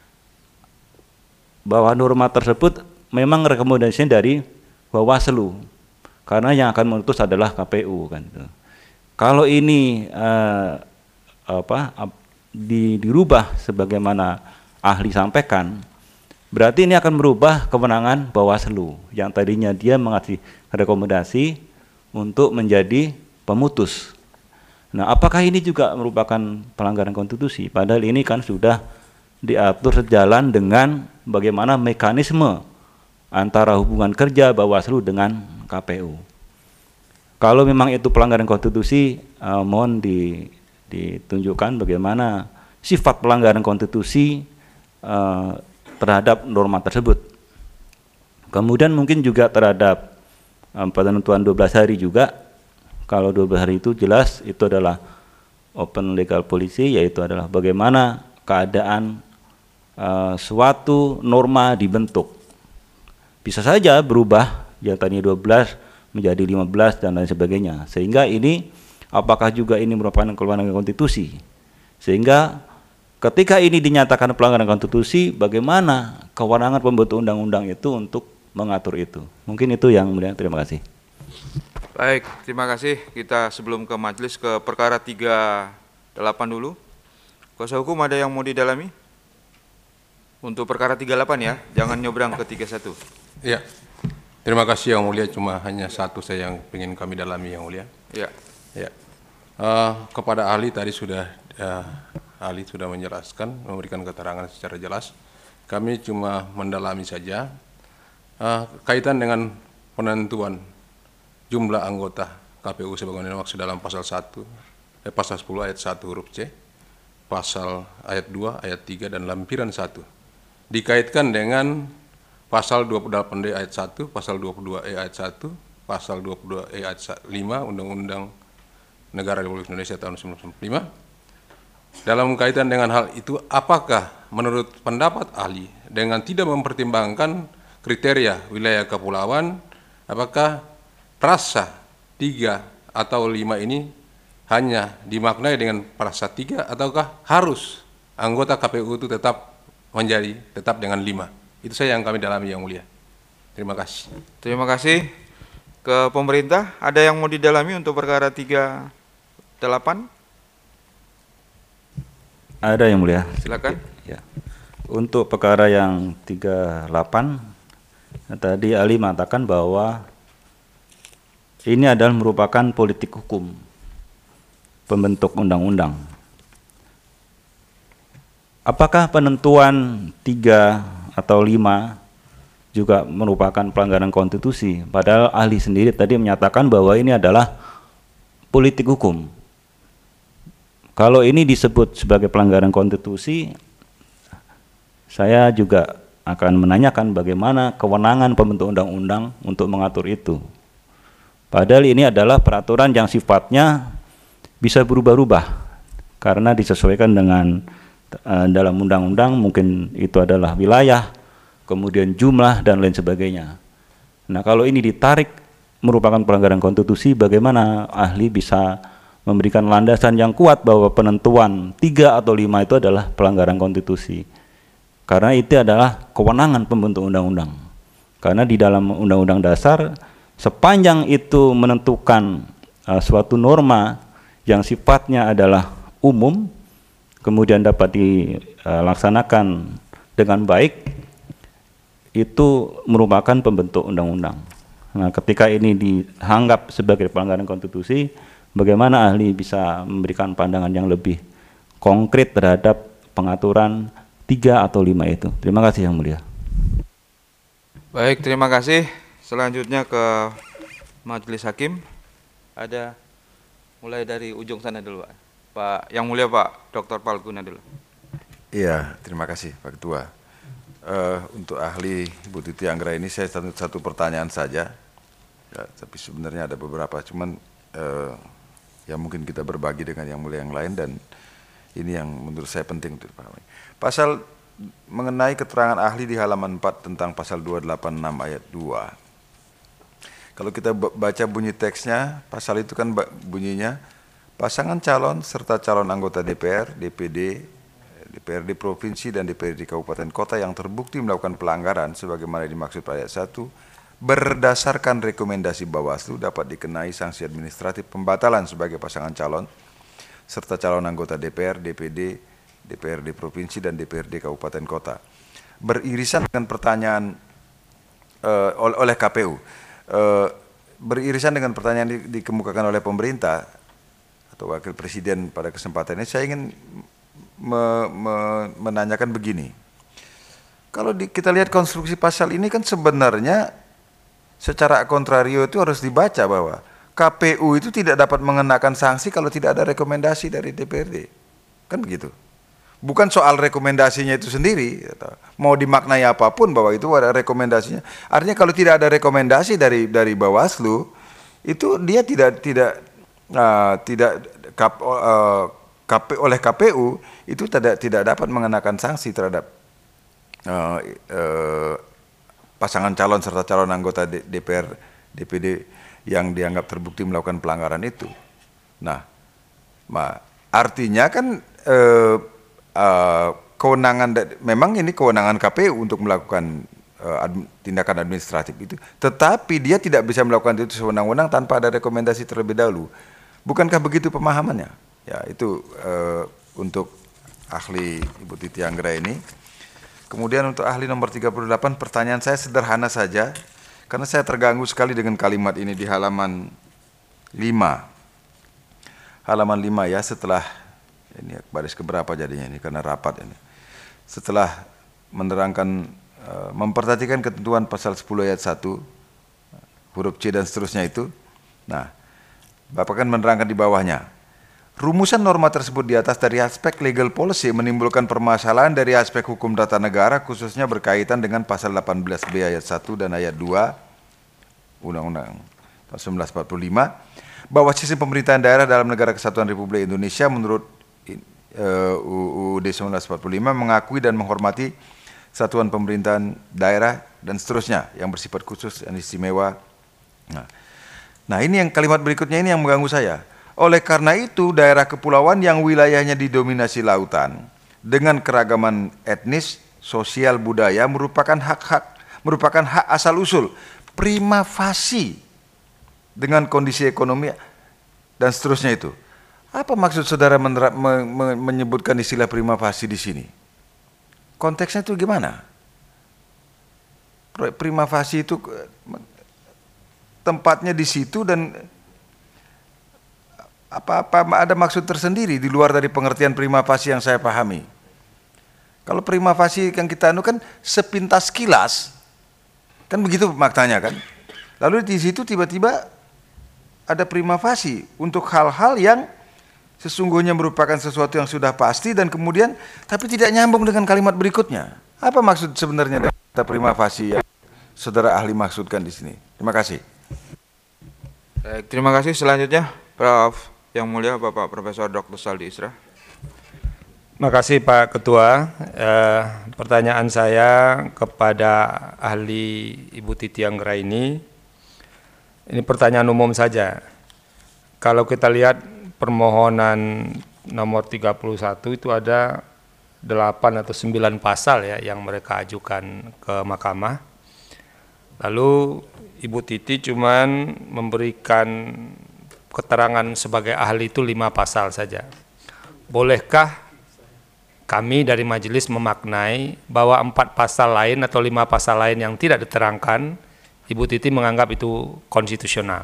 Bahwa norma tersebut memang rekomendasinya dari Bawaslu, karena yang akan memutus adalah K P U kan. Kalau ini uh, apa di, dirubah sebagaimana ahli sampaikan, berarti ini akan merubah kewenangan Bawaslu yang tadinya dia mengasih rekomendasi untuk menjadi pemutus. Nah, apakah ini juga merupakan pelanggaran konstitusi? Padahal ini kan sudah diatur sejalan dengan bagaimana mekanisme antara hubungan kerja Bawaslu dengan K P U. Kalau memang itu pelanggaran konstitusi, uh, mohon di, ditunjukkan bagaimana sifat pelanggaran konstitusi uh, terhadap norma tersebut. Kemudian mungkin juga terhadap um, penentuan dua belas hari juga. Kalau dua belas hari itu jelas itu adalah open legal policy, yaitu adalah bagaimana keadaan uh, suatu norma dibentuk. Bisa saja berubah yang tadinya dua belas menjadi lima belas dan lain sebagainya. Sehingga ini apakah juga ini merupakan kewenangan konstitusi? Sehingga Ketika ini dinyatakan pelanggaran konstitusi, bagaimana kewenangan pembentuk undang-undang itu untuk mengatur itu? Mungkin itu yang mulia. Terima kasih. Baik, terima kasih. Kita sebelum ke majelis ke perkara tiga puluh delapan dulu. Kuasa hukum ada yang mau didalami? Untuk perkara tiga puluh delapan ya, jangan nyobrang ke tiga puluh satu. Iya. Terima kasih yang mulia, cuma hanya satu saya yang ingin kami dalami yang mulia. Ya. Ya. Uh, kepada ahli tadi sudah uh, ahli sudah menjelaskan, memberikan keterangan secara jelas. Kami cuma mendalami saja uh, kaitan dengan penentuan jumlah anggota K P U sebagaimana dimaksud dalam pasal satu, eh, pasal sepuluh ayat satu huruf C, pasal ayat dua, ayat tiga dan lampiran satu. Dikaitkan dengan pasal dua puluh delapan D ayat satu, pasal dua puluh dua E ayat satu, pasal dua puluh dua E ayat lima Undang-Undang Negara Republik Indonesia tahun seribu sembilan ratus sembilan puluh lima. Dalam kaitan dengan hal itu, apakah menurut pendapat ahli dengan tidak mempertimbangkan kriteria wilayah kepulauan, apakah prasa tiga atau lima ini hanya dimaknai dengan prasa tiga ataukah harus anggota K P U itu tetap menjadi tetap dengan lima? Itu saya yang kami dalami yang mulia. Terima kasih. Terima kasih. Ke pemerintah, ada yang mau didalami untuk perkara tiga puluh delapan? Ada yang mulia. Silakan. Ya. Untuk perkara yang tiga puluh delapan, tadi ahli mengatakan bahwa ini adalah merupakan politik hukum pembentuk undang-undang. Apakah penentuan tiga atau lima juga merupakan pelanggaran konstitusi? Padahal ahli sendiri tadi menyatakan bahwa ini adalah politik hukum. Kalau ini disebut sebagai pelanggaran konstitusi, saya juga akan menanyakan bagaimana kewenangan pembentuk undang-undang untuk mengatur itu. Padahal ini adalah peraturan yang sifatnya bisa berubah-ubah karena disesuaikan dengan uh, dalam undang-undang, mungkin itu adalah wilayah, kemudian jumlah dan lain sebagainya. Nah, kalau ini ditarik merupakan pelanggaran konstitusi, bagaimana ahli bisa memberikan landasan yang kuat bahwa penentuan tiga atau lima itu adalah pelanggaran konstitusi? Karena itu adalah kewenangan pembentuk undang-undang. Karena di dalam undang-undang dasar, sepanjang itu menentukan uh, suatu norma yang sifatnya adalah umum, kemudian dapat dilaksanakan dengan baik, itu merupakan pembentuk undang-undang. Nah, ketika ini dianggap sebagai pelanggaran konstitusi, bagaimana ahli bisa memberikan pandangan yang lebih konkret terhadap pengaturan tiga atau lima itu? Terima kasih yang mulia. Baik, terima kasih. Selanjutnya ke majelis hakim. Ada mulai dari ujung sana dulu, Pak. Pak yang mulia Pak Doktor Palguna dulu. Iya, terima kasih Pak Ketua. Uh, untuk ahli Ibu Titi Anggra ini saya satu, satu pertanyaan saja. Ya, tapi sebenarnya ada beberapa, cuman uh, ya mungkin kita berbagi dengan yang mulia yang lain, dan ini yang menurut saya penting untuk dipahami. Pasal mengenai keterangan ahli di halaman empat tentang pasal dua delapan enam ayat dua. Kalau kita baca bunyi teksnya, pasal itu kan bunyinya, pasangan calon serta calon anggota D P R, D P D, D P R D Provinsi dan D P R D Kabupaten Kota yang terbukti melakukan pelanggaran sebagaimana dimaksud pada ayat satu, berdasarkan rekomendasi Bawaslu dapat dikenai sanksi administratif pembatalan sebagai pasangan calon serta calon anggota D P R, D P D, D P R D Provinsi dan D P R D Kabupaten Kota. Beririsan dengan pertanyaan uh, oleh K P U, uh, beririsan dengan pertanyaan di, dikemukakan oleh pemerintah atau Wakil Presiden pada kesempatan ini, saya ingin me, me, menanyakan begini. Kalau di, kita lihat konstruksi pasal ini kan sebenarnya secara kontrario itu harus dibaca bahwa K P U itu tidak dapat mengenakan sanksi kalau tidak ada rekomendasi dari D P R D. Kan begitu. Bukan soal rekomendasinya itu sendiri, mau dimaknai apapun bahwa itu ada rekomendasinya. Artinya kalau tidak ada rekomendasi dari dari Bawaslu, itu dia tidak tidak uh, tidak kap, uh, kap, oleh K P U itu tidak tidak dapat mengenakan sanksi terhadap uh, uh, pasangan calon serta calon anggota D P R, D P D yang dianggap terbukti melakukan pelanggaran itu. Nah, artinya kan eh, uh, kewenangan, memang ini kewenangan K P U untuk melakukan uh, ad, tindakan administratif itu, tetapi dia tidak bisa melakukan itu sewenang-wenang tanpa ada rekomendasi terlebih dahulu. Bukankah begitu pemahamannya? Ya, itu uh, untuk ahli Ibu Titi Anggra ini. Kemudian untuk ahli nomor tiga puluh delapan, pertanyaan saya sederhana saja, karena saya terganggu sekali dengan kalimat ini di halaman lima. Halaman lima ya, setelah, ini baris keberapa jadinya ini, karena rapat ini. Setelah menerangkan, uh, memperhatikan ketentuan pasal sepuluh ayat satu, huruf C dan seterusnya itu, nah, Bapak kan menerangkan di bawahnya. Rumusan norma tersebut di atas dari aspek legal policy menimbulkan permasalahan dari aspek hukum tata negara, khususnya berkaitan dengan pasal delapan belas B ayat satu dan ayat dua Undang-Undang tahun seribu sembilan ratus empat puluh lima, bahwa sistem pemerintahan daerah dalam Negara Kesatuan Republik Indonesia menurut uh, U U D seribu sembilan ratus empat puluh lima mengakui dan menghormati satuan pemerintahan daerah dan seterusnya yang bersifat khusus dan istimewa. Nah, nah ini yang kalimat berikutnya ini yang mengganggu saya. Oleh karena itu, daerah kepulauan yang wilayahnya didominasi lautan dengan keragaman etnis, sosial, budaya merupakan hak-hak, merupakan hak asal-usul, prima facie dengan kondisi ekonomi dan seterusnya itu. Apa maksud saudara menerap, me, me, menyebutkan istilah prima facie di sini? Konteksnya itu gimana? Prima facie itu tempatnya di situ dan apa-apa ada maksud tersendiri di luar dari pengertian prima facie yang saya pahami. Kalau prima facie yang kita anu kan sepintas kilas, kan begitu maknanya kan. Lalu di situ tiba-tiba ada prima facie untuk hal-hal yang sesungguhnya merupakan sesuatu yang sudah pasti dan kemudian tapi tidak nyambung dengan kalimat berikutnya. Apa maksud sebenarnya dari kata prima facie yang saudara ahli maksudkan di sini? Terima kasih. Baik, terima kasih. Selanjutnya, Prof Yang Mulia Bapak Profesor Doktor Saldi Isra. Terima kasih Pak Ketua. Eh, pertanyaan saya kepada ahli Ibu Titi Anggra ini, ini pertanyaan umum saja. Kalau kita lihat permohonan nomor tiga puluh satu itu ada delapan atau sembilan pasal ya yang mereka ajukan ke mahkamah. Lalu Ibu Titi cuman memberikan keterangan sebagai ahli itu lima pasal saja. Bolehkah kami dari majelis memaknai bahwa empat pasal lain atau lima pasal lain yang tidak diterangkan, Ibu Titi menganggap itu konstitusional?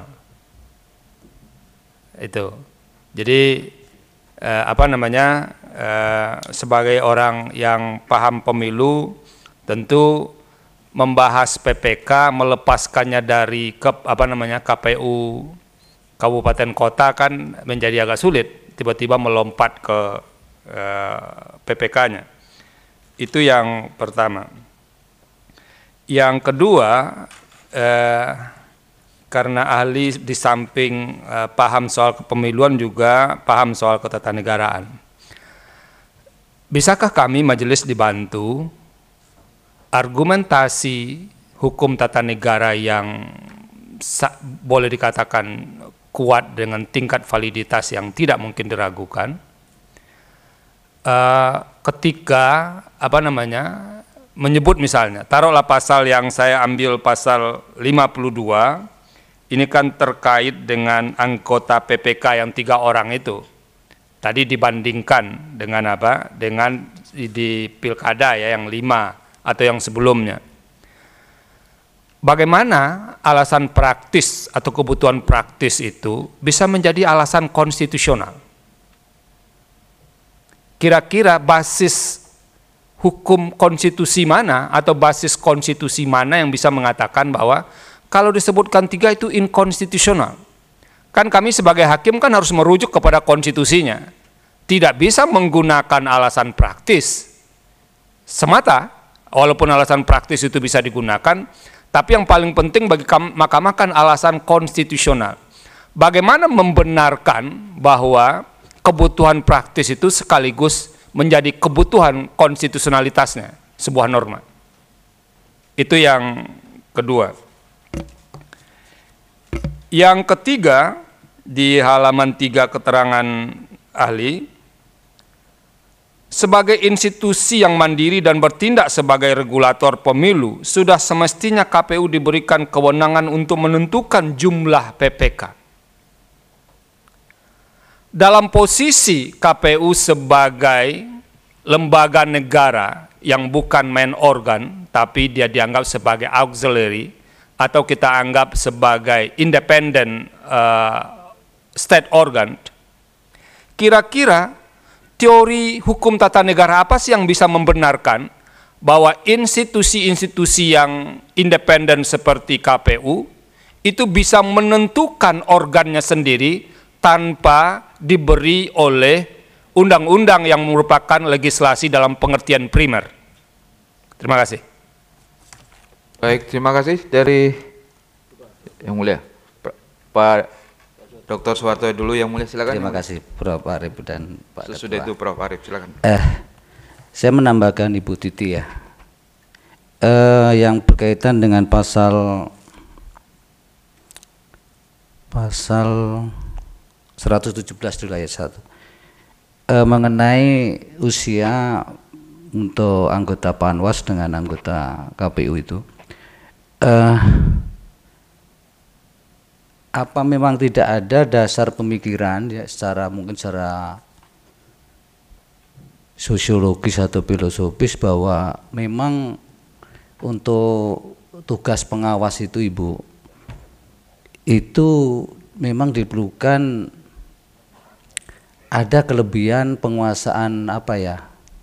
Itu. Jadi eh, apa namanya eh, sebagai orang yang paham pemilu tentu membahas P P K, melepaskannya dari ke, apa namanya K P U kabupaten kota kan menjadi agak sulit, tiba-tiba melompat ke eh, P P K-nya. Itu yang pertama. Yang kedua, eh, karena ahli di samping eh, paham soal kepemiluan juga paham soal ketatanegaraan. Bisakah kami majelis dibantu argumentasi hukum tata negara yang boleh dikatakan kuat dengan tingkat validitas yang tidak mungkin diragukan, uh, ketika apa namanya menyebut misalnya, taruhlah pasal yang saya ambil pasal lima puluh dua, ini kan terkait dengan anggota P P K yang tiga orang itu. Tadi dibandingkan dengan apa? Dengan di, di pilkada ya yang lima atau yang sebelumnya. Bagaimana alasan praktis atau kebutuhan praktis itu bisa menjadi alasan konstitusional? Kira-kira basis hukum konstitusi mana atau basis konstitusi mana yang bisa mengatakan bahwa kalau disebutkan tiga itu inkonstitusional? Kan kami sebagai hakim kan harus merujuk kepada konstitusinya. Tidak bisa menggunakan alasan praktis semata, walaupun alasan praktis itu bisa digunakan, tapi yang paling penting bagi mahkamah kan alasan konstitusional. Bagaimana membenarkan bahwa kebutuhan praktis itu sekaligus menjadi kebutuhan konstitusionalitasnya sebuah norma? Itu yang kedua. Yang ketiga, di halaman tiga keterangan ahli, sebagai institusi yang mandiri dan bertindak sebagai regulator pemilu, sudah semestinya K P U diberikan kewenangan untuk menentukan jumlah P P K. Dalam posisi K P U sebagai lembaga negara yang bukan main organ, tapi dia dianggap sebagai auxiliary, atau kita anggap sebagai independent uh, state organ, kira-kira teori hukum tata negara apa sih yang bisa membenarkan bahwa institusi-institusi yang independen seperti K P U itu bisa menentukan organnya sendiri tanpa diberi oleh undang-undang yang merupakan legislasi dalam pengertian primer? Terima kasih. Baik, terima kasih dari Yang Mulia. Pak Doktor Soeharto dulu, Yang Mulia, silakan. Terima kasih Prof Arif dan Pak Sesudah Ketua. itu Prof Arif, silakan. Eh, saya menambahkan Ibu Titi ya, eh, yang berkaitan dengan pasal pasal seratus tujuh belas dulu ayat satu, eh, mengenai usia untuk anggota Panwas dengan anggota K P U itu. Eh, apa memang tidak ada dasar pemikiran ya secara mungkin secara sosiologis atau filosofis bahwa memang untuk tugas pengawas itu Ibu itu memang diperlukan ada kelebihan penguasaan apa ya,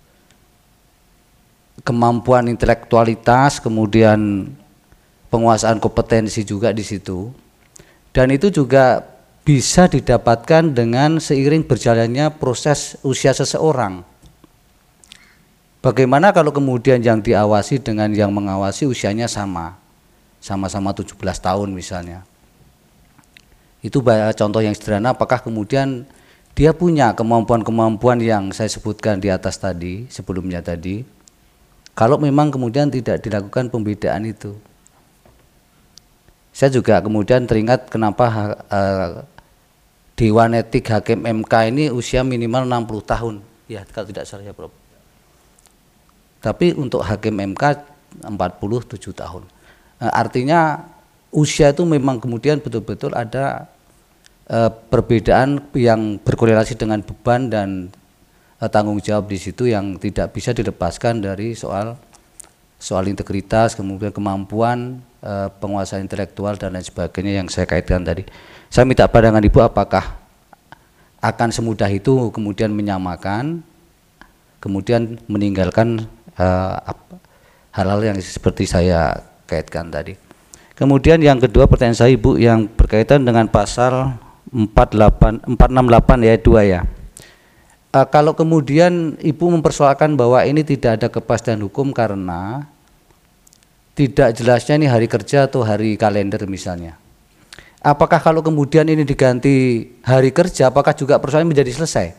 kemampuan intelektualitas, kemudian penguasaan kompetensi juga di situ. Dan itu juga bisa didapatkan dengan seiring berjalannya proses usia seseorang. Bagaimana kalau kemudian yang diawasi dengan yang mengawasi usianya sama, sama-sama tujuh belas tahun misalnya. Itu contoh yang sederhana, apakah kemudian dia punya kemampuan-kemampuan yang saya sebutkan di atas tadi, sebelumnya tadi, kalau memang kemudian tidak dilakukan pembedaan itu. Saya juga kemudian teringat kenapa uh, Dewan Etik Hakim M K ini usia minimal enam puluh tahun, ya kalau tidak salah ya Prof. Tapi untuk Hakim M K empat puluh tujuh tahun. Nah, artinya usia itu memang kemudian betul-betul ada uh, perbedaan yang berkorelasi dengan beban dan uh, tanggung jawab di situ yang tidak bisa dilepaskan dari soal soal integritas, kemudian kemampuan penguasaan intelektual dan lain sebagainya yang saya kaitkan tadi. Saya minta pandangan Ibu, apakah akan semudah itu kemudian menyamakan, kemudian meninggalkan hal-hal uh, yang seperti saya kaitkan tadi. Kemudian yang kedua pertanyaan saya Ibu yang berkaitan dengan pasal empat enam delapan ayat dua ya. Uh, kalau kemudian Ibu mempersoalkan bahwa ini tidak ada kepastian hukum karena tidak jelasnya ini hari kerja atau hari kalender misalnya. Apakah kalau kemudian ini diganti hari kerja, apakah juga persoalan menjadi selesai?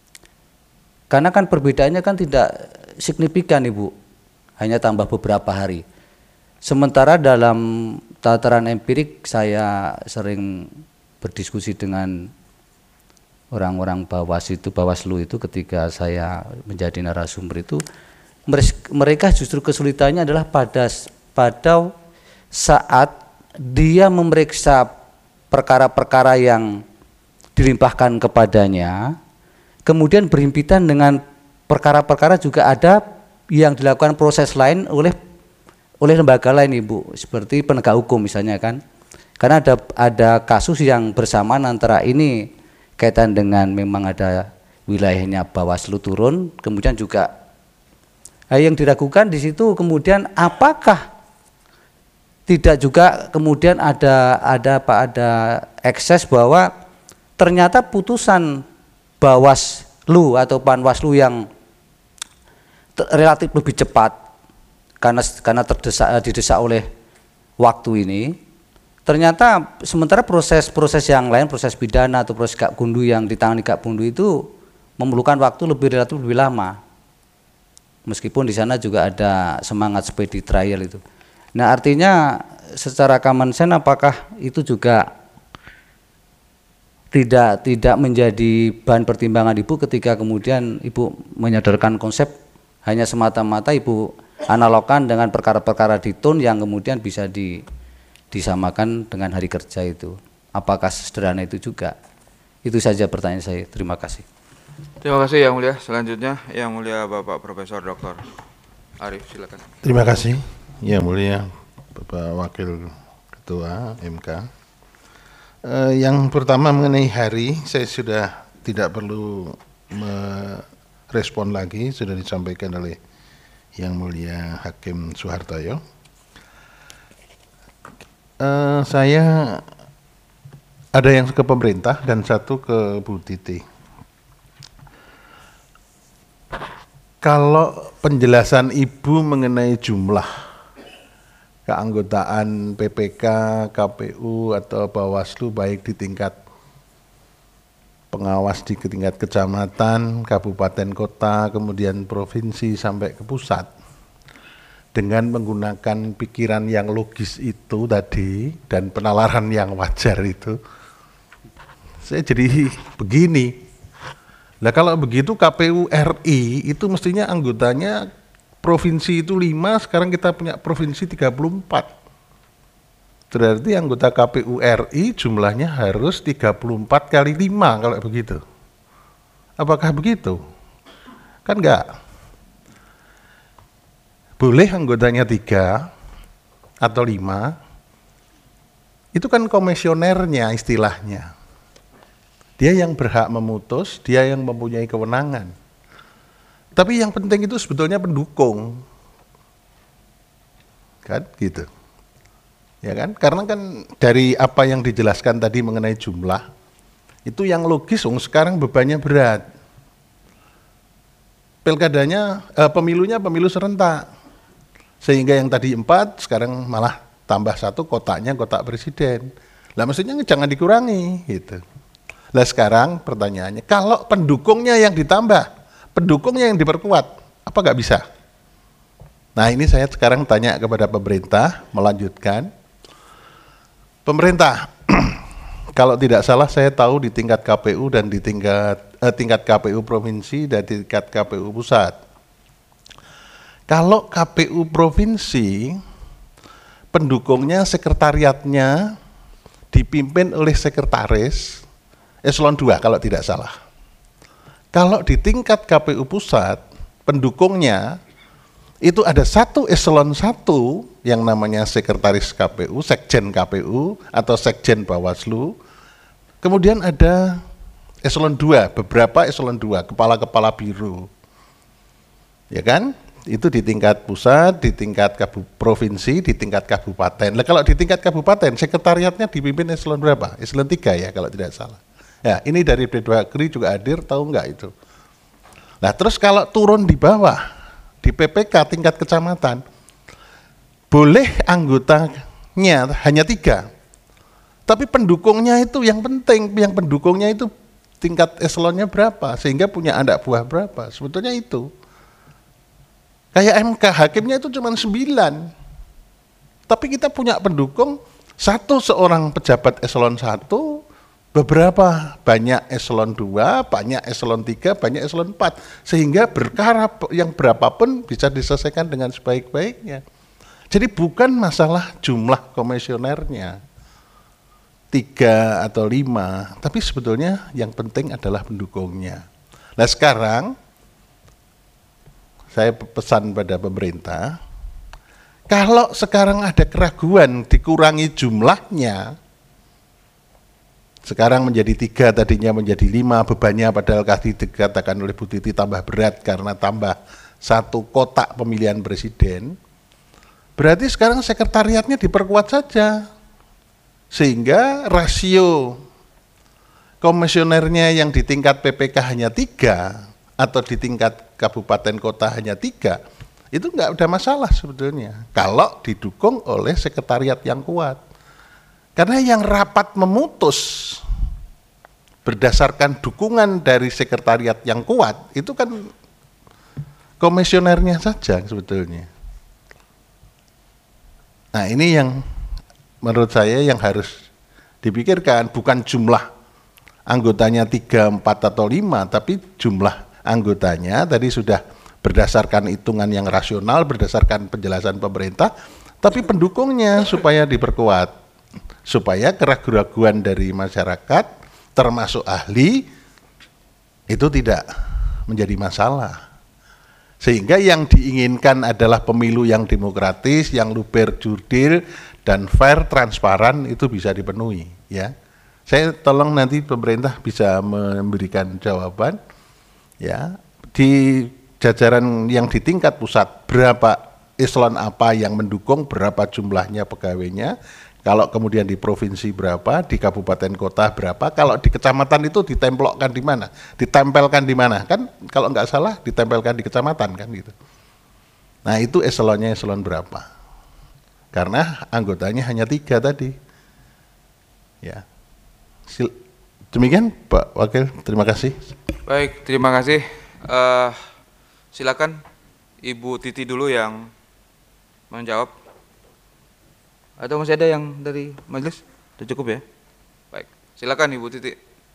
Karena kan perbedaannya kan tidak signifikan Ibu, hanya tambah beberapa hari. Sementara dalam tataran empirik saya sering berdiskusi dengan orang-orang Bawas itu, Bawaslu itu ketika saya menjadi narasumber itu, mereka justru kesulitannya adalah pada pada saat dia memeriksa perkara-perkara yang dilimpahkan kepadanya, kemudian berhimpitan dengan perkara-perkara juga ada yang dilakukan proses lain oleh oleh lembaga lain Ibu, seperti penegak hukum misalnya kan, karena ada ada kasus yang bersamaan antara ini kaitan dengan memang ada wilayahnya Bawaslu turun, kemudian juga eh, yang diragukan di situ kemudian apakah tidak juga kemudian ada ada apa ada ekses bahwa ternyata putusan Bawaslu atau Panwaslu yang relatif lebih cepat karena karena terdesak didesak oleh waktu ini, ternyata sementara proses-proses yang lain, proses pidana atau proses Kak Gundu yang ditangani Kak Gundu itu memerlukan waktu lebih relatif lebih lama, meskipun di sana juga ada semangat speedy trial itu. Nah artinya secara common sense apakah itu juga tidak tidak menjadi bahan pertimbangan Ibu ketika kemudian Ibu menyodorkan konsep hanya semata-mata Ibu analogkan dengan perkara-perkara di tun yang kemudian bisa di, disamakan dengan hari kerja itu. Apakah sederhana itu juga? Itu saja pertanyaan saya. Terima kasih. Terima kasih Yang Mulia. Selanjutnya Yang Mulia Bapak Profesor Doktor Arief, silakan. Terima kasih Yang Mulia Bapak Wakil Ketua M K. Eh, yang pertama mengenai hari, saya sudah tidak perlu merespon lagi, sudah disampaikan oleh Yang Mulia Hakim Suhartoyo. Eh, saya ada yang ke pemerintah dan satu ke Bu Titi. Kalau penjelasan Ibu mengenai jumlah keanggotaan P P K, K P U atau Bawaslu baik di tingkat pengawas di tingkat kecamatan, kabupaten, kota, kemudian provinsi sampai ke pusat, dengan menggunakan pikiran yang logis itu tadi dan penalaran yang wajar itu, saya jadi begini. Nah kalau begitu K P U R I itu mestinya anggotanya provinsi itu lima, sekarang kita punya provinsi tiga puluh empat. Berarti anggota K P U R I jumlahnya harus tiga puluh empat kali lima kalau begitu. Apakah begitu? Kan enggak. Boleh anggotanya tiga atau lima, itu kan komisionernya istilahnya. Dia yang berhak memutus, dia yang mempunyai kewenangan. Tapi yang penting itu sebetulnya pendukung. Kan gitu. Ya kan? Karena kan dari apa yang dijelaskan tadi mengenai jumlah, itu yang logis, oh, sekarang bebannya berat. Pilkadanya, eh, pemilunya pemilu serentak. Sehingga yang tadi empat, sekarang malah tambah satu kotaknya kotak presiden. Lah maksudnya jangan dikurangi gitu. Lah sekarang pertanyaannya, kalau pendukungnya yang ditambah, pendukungnya yang diperkuat, apa nggak bisa? Nah ini saya sekarang tanya kepada pemerintah, melanjutkan. Pemerintah, kalau tidak salah saya tahu di tingkat K P U dan di tingkat eh, tingkat K P U provinsi dan di tingkat K P U pusat. Kalau K P U provinsi, pendukungnya, sekretariatnya dipimpin oleh sekretaris, eselon dua kalau tidak salah. Kalau di tingkat K P U pusat, pendukungnya itu ada satu eselon satu yang namanya sekretaris K P U, sekjen K P U atau sekjen Bawaslu. Kemudian ada eselon dua, beberapa eselon dua, kepala-kepala biro. Ya kan? Itu di tingkat pusat, di tingkat kabu, provinsi, di tingkat kabupaten. Nah, kalau di tingkat kabupaten, sekretariatnya dipimpin eselon berapa? Eselon tiga ya kalau tidak salah. Ya, ini dari B dua Kri juga hadir, tahu enggak itu? Nah, terus kalau turun di bawah, di P P K tingkat kecamatan, boleh anggotanya hanya tiga, tapi pendukungnya itu yang penting, yang pendukungnya itu tingkat eselonnya berapa, sehingga punya anak buah berapa, sebetulnya itu. Kayak M K, hakimnya itu cuma sembilan, tapi kita punya pendukung, satu seorang pejabat eselon satu, beberapa banyak eselon dua, banyak eselon tiga, banyak eselon empat, sehingga perkara yang berapapun bisa diselesaikan dengan sebaik-baiknya. Jadi bukan masalah jumlah komisionernya, tiga atau lima, tapi sebetulnya yang penting adalah pendukungnya. Nah sekarang, saya pesan pada pemerintah, kalau sekarang ada keraguan dikurangi jumlahnya, sekarang menjadi tiga, tadinya menjadi lima, bebannya padahal tadi dikatakan oleh Bu Titi tambah berat karena tambah satu kotak pemilihan presiden, berarti sekarang sekretariatnya diperkuat saja, sehingga rasio komisionernya yang di tingkat P P K hanya tiga, atau di tingkat kabupaten kota hanya tiga, itu enggak ada masalah sebetulnya, kalau didukung oleh sekretariat yang kuat. Karena yang rapat memutus berdasarkan dukungan dari sekretariat yang kuat, itu kan komisionernya saja sebetulnya. Nah ini yang menurut saya yang harus dipikirkan, bukan jumlah anggotanya tiga, empat atau lima, tapi jumlah anggotanya tadi sudah berdasarkan hitungan yang rasional, berdasarkan penjelasan pemerintah, tapi pendukungnya supaya diperkuat, supaya keraguan-keraguan dari masyarakat, termasuk ahli, itu tidak menjadi masalah. Sehingga yang diinginkan adalah pemilu yang demokratis, yang luber, jurdil, dan fair, transparan, itu bisa dipenuhi. Ya, saya tolong nanti pemerintah bisa memberikan jawaban. Ya, di jajaran yang di tingkat pusat berapa eselon apa yang mendukung, berapa jumlahnya pegawainya. Kalau kemudian di provinsi berapa, di kabupaten kota berapa, kalau di kecamatan itu ditemplokkan di mana, ditempelkan di mana, kan kalau nggak salah ditempelkan di kecamatan kan gitu. Nah itu eselonnya eselon berapa? Karena anggotanya hanya tiga tadi. Ya, Sil demikian Pak Wakil, terima kasih. Baik, terima kasih. Uh, silakan Ibu Titi dulu yang menjawab. Atau masih ada yang dari majelis? Sudah cukup ya? Baik, silakan Ibu Titi.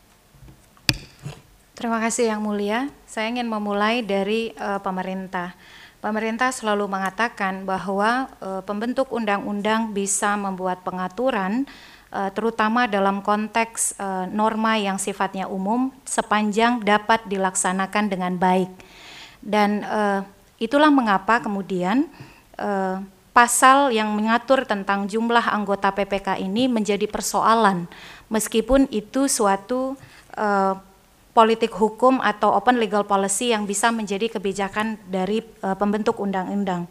Terima kasih Yang Mulia. Saya ingin memulai dari uh, pemerintah. Pemerintah selalu mengatakan bahwa uh, pembentuk undang-undang bisa membuat pengaturan, uh, terutama dalam konteks uh, norma yang sifatnya umum, sepanjang dapat dilaksanakan dengan baik. Dan uh, itulah mengapa kemudian uh, pasal yang mengatur tentang jumlah anggota P P K ini menjadi persoalan, meskipun itu suatu uh, politik hukum atau open legal policy yang bisa menjadi kebijakan dari uh, pembentuk undang-undang.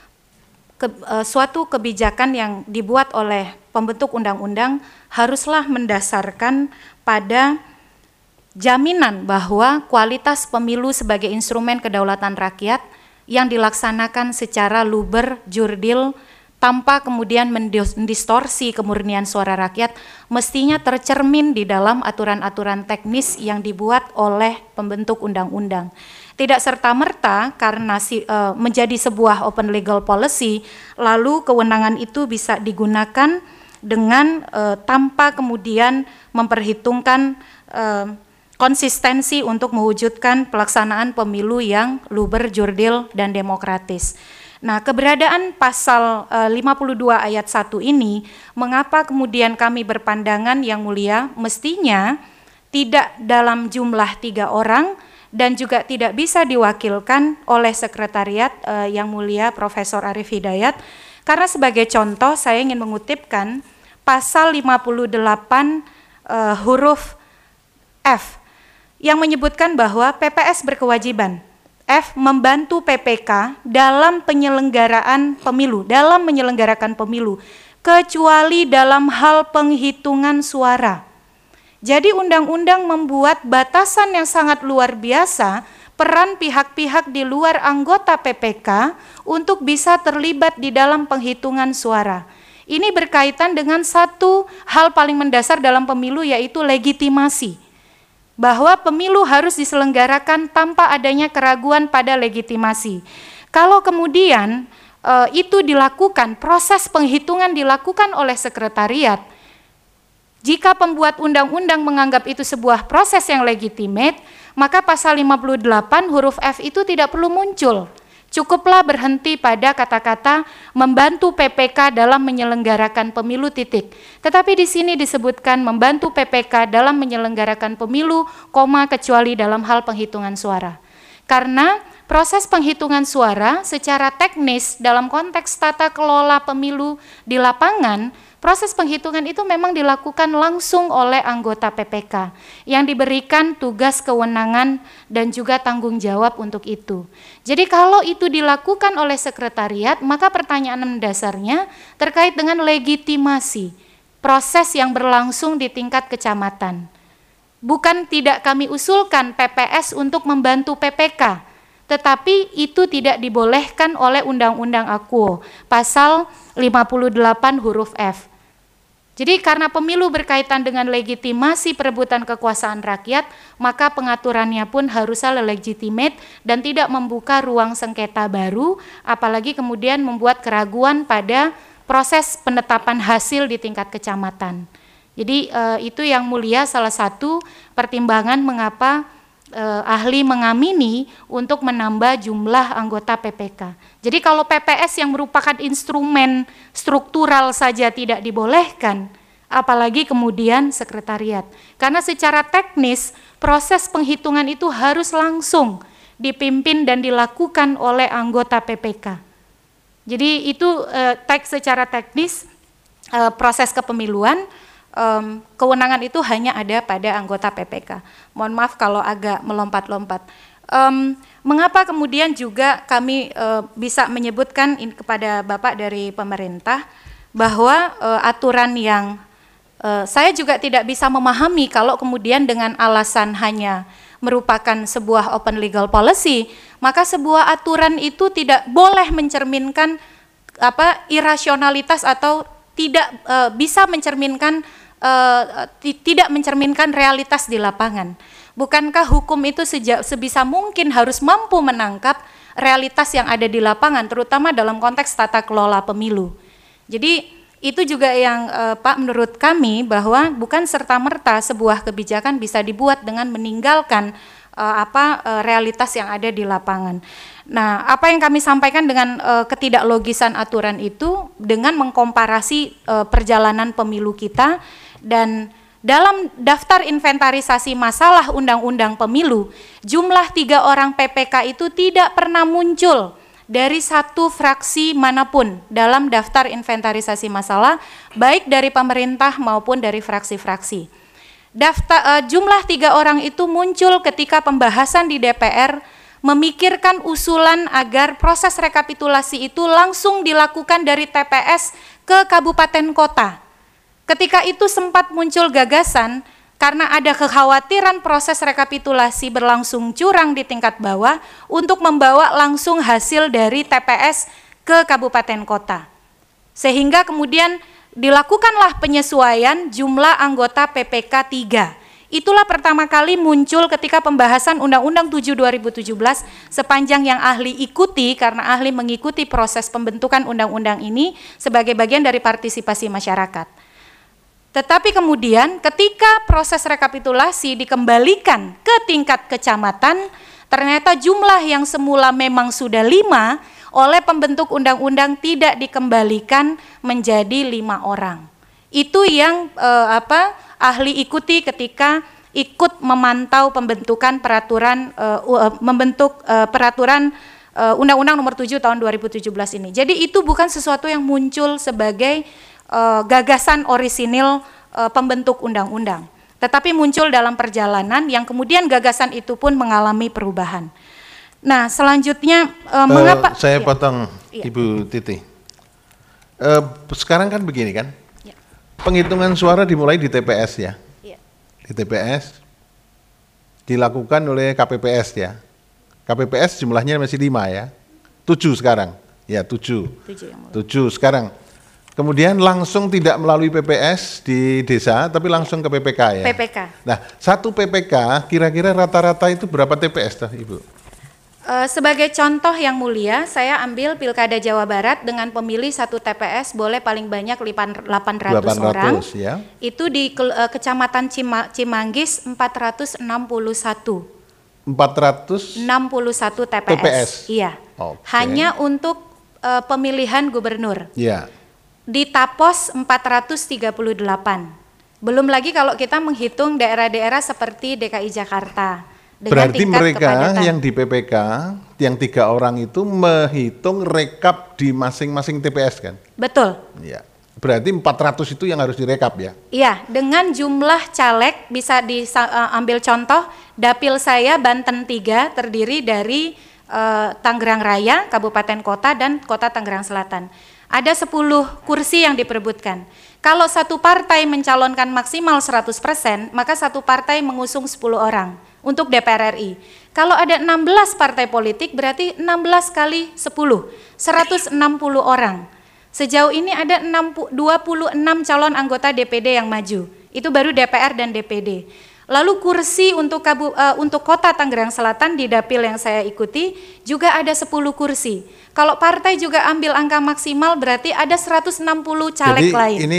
Ke, uh, suatu kebijakan yang dibuat oleh pembentuk undang-undang haruslah mendasarkan pada jaminan bahwa kualitas pemilu sebagai instrumen kedaulatan rakyat yang dilaksanakan secara luber, jurdil, tanpa kemudian mendistorsi kemurnian suara rakyat, mestinya tercermin di dalam aturan-aturan teknis yang dibuat oleh pembentuk undang-undang. Tidak serta-merta karena si, e, menjadi sebuah open legal policy, lalu kewenangan itu bisa digunakan dengan e, tanpa kemudian memperhitungkan e, konsistensi untuk mewujudkan pelaksanaan pemilu yang luber, jurdil, dan demokratis. Nah, keberadaan pasal uh, lima puluh dua ayat satu ini, mengapa kemudian kami berpandangan Yang Mulia, mestinya tidak dalam jumlah tiga orang dan juga tidak bisa diwakilkan oleh sekretariat uh, Yang Mulia Profesor Arief Hidayat, karena sebagai contoh saya ingin mengutipkan pasal lima puluh delapan uh, huruf F, yang menyebutkan bahwa P P S berkewajiban F membantu P P K dalam penyelenggaraan pemilu, dalam menyelenggarakan pemilu, kecuali dalam hal penghitungan suara. Jadi undang-undang membuat batasan yang sangat luar biasa peran pihak-pihak di luar anggota P P K untuk bisa terlibat di dalam penghitungan suara. Ini berkaitan dengan satu hal paling mendasar dalam pemilu, yaitu legitimasi. Bahwa pemilu harus diselenggarakan tanpa adanya keraguan pada legitimasi. Kalau kemudian e, itu dilakukan, proses penghitungan dilakukan oleh sekretariat, jika pembuat undang-undang menganggap itu sebuah proses yang legitimate, maka pasal lima puluh delapan huruf F itu tidak perlu muncul. Cukuplah berhenti pada kata-kata membantu P P K dalam menyelenggarakan pemilu titik. Tetapi di sini disebutkan membantu P P K dalam menyelenggarakan pemilu, koma, kecuali dalam hal penghitungan suara. Karena proses penghitungan suara secara teknis dalam konteks tata kelola pemilu di lapangan, proses penghitungan itu memang dilakukan langsung oleh anggota P P K yang diberikan tugas, kewenangan, dan juga tanggung jawab untuk itu. Jadi kalau itu dilakukan oleh sekretariat, maka pertanyaan mendasarnya terkait dengan legitimasi proses yang berlangsung di tingkat kecamatan. Bukan tidak kami usulkan P P S untuk membantu P P K, tetapi itu tidak dibolehkan oleh Undang-Undang Akuo, pasal lima puluh delapan huruf F. Jadi karena pemilu berkaitan dengan legitimasi perebutan kekuasaan rakyat, maka pengaturannya pun harusnya legitimate dan tidak membuka ruang sengketa baru, apalagi kemudian membuat keraguan pada proses penetapan hasil di tingkat kecamatan. Jadi uh, itu yang mulia salah satu pertimbangan mengapa uh, ahli mengamini untuk menambah jumlah anggota P P K. Jadi kalau P P S yang merupakan instrumen struktural saja tidak dibolehkan, apalagi kemudian sekretariat. Karena secara teknis proses penghitungan itu harus langsung dipimpin dan dilakukan oleh anggota P P K. Jadi itu uh, teks secara teknis uh, proses kepemiluan. Um, kewenangan itu hanya ada pada anggota P P K. Mohon maaf kalau agak melompat-lompat. Um, mengapa kemudian juga kami uh, bisa menyebutkan in, kepada Bapak dari pemerintah bahwa uh, aturan yang uh, saya juga tidak bisa memahami kalau kemudian dengan alasan hanya merupakan sebuah open legal policy, maka sebuah aturan itu tidak boleh mencerminkan apa irasionalitas atau tidak uh, bisa mencerminkan uh, tidak mencerminkan realitas di lapangan. Bukankah hukum itu sejak, sebisa mungkin harus mampu menangkap realitas yang ada di lapangan, terutama dalam konteks tata kelola pemilu. Jadi itu juga yang uh, Pak menurut kami bahwa bukan serta-merta sebuah kebijakan bisa dibuat dengan meninggalkan uh, apa uh, realitas yang ada di lapangan. Nah, apa yang kami sampaikan dengan uh, ketidaklogisan aturan itu dengan mengkomparasi uh, perjalanan pemilu kita, dan dalam daftar inventarisasi masalah undang-undang pemilu, jumlah tiga orang P P K itu tidak pernah muncul dari satu fraksi manapun dalam daftar inventarisasi masalah, baik dari pemerintah maupun dari fraksi-fraksi. Daftar uh, jumlah tiga orang itu muncul ketika pembahasan di D P R memikirkan usulan agar proses rekapitulasi itu langsung dilakukan dari T P S ke kabupaten kota. Ketika itu sempat muncul gagasan karena ada kekhawatiran proses rekapitulasi berlangsung curang di tingkat bawah untuk membawa langsung hasil dari T P S ke kabupaten kota. Sehingga kemudian dilakukanlah penyesuaian jumlah anggota P P K tiga. Itulah pertama kali muncul ketika pembahasan Undang-Undang tujuh dua ribu tujuh belas, sepanjang yang ahli ikuti karena ahli mengikuti proses pembentukan undang-undang ini sebagai bagian dari partisipasi masyarakat. Tetapi kemudian ketika proses rekapitulasi dikembalikan ke tingkat kecamatan, ternyata jumlah yang semula memang sudah lima oleh pembentuk undang-undang tidak dikembalikan menjadi lima orang. Itu yang eh, apa ahli ikuti ketika ikut memantau pembentukan peraturan eh, membentuk eh, peraturan eh, Undang-Undang Nomor tujuh Tahun dua ribu tujuh belas ini. Jadi itu bukan sesuatu yang muncul sebagai Uh, gagasan orisinil uh, pembentuk undang-undang, tetapi muncul dalam perjalanan yang kemudian gagasan itu pun mengalami perubahan. Nah, selanjutnya uh, uh, mengapa? Saya ya. potong, ya. Ibu Titi. Uh, sekarang kan begini kan, ya. Penghitungan suara dimulai di T P S ya, ya. Di T P S dilakukan oleh K P P S ya. K P P S jumlahnya masih lima ya, tujuh sekarang, ya tujuh, tujuh, tujuh sekarang. Kemudian langsung tidak melalui P P S di desa, tapi langsung ke P P K ya? P P K. Nah, satu P P K kira-kira rata-rata itu berapa T P S tuh, Ibu? Uh, sebagai contoh yang mulia, saya ambil Pilkada Jawa Barat dengan pemilih satu T P S boleh paling banyak delapan ratus orang. Ya. Itu di uh, Kecamatan Cima, Cimanggis empat ratus enam puluh satu. empat ratus enam puluh satu T P S. T P S. Iya. Okay. Hanya untuk uh, pemilihan gubernur. Iya. Di Tapos empat ratus tiga puluh delapan. Belum lagi kalau kita menghitung daerah-daerah seperti D K I Jakarta. Berarti mereka kepadatan. Yang di P P K, yang tiga orang itu menghitung rekap di masing-masing T P S kan? Betul. Ya. Berarti empat ratus itu yang harus direkap ya? Iya, dengan jumlah caleg bisa diambil contoh, dapil saya Banten tiga terdiri dari uh, Tangerang Raya, Kabupaten Kota, dan Kota Tangerang Selatan. Ada sepuluh kursi yang diperebutkan. Kalau satu partai mencalonkan maksimal seratus persen, maka satu partai mengusung sepuluh orang untuk D P R R I. Kalau ada enam belas partai politik, berarti enam belas kali sepuluh, seratus enam puluh orang. Sejauh ini ada dua puluh enam calon anggota D P D yang maju. Itu baru D P R dan D P D. Lalu kursi untuk Kabu, uh, untuk Kota Tangerang Selatan di dapil yang saya ikuti juga ada sepuluh kursi. Kalau partai juga ambil angka maksimal berarti ada seratus enam puluh caleg Jadi lain. Ini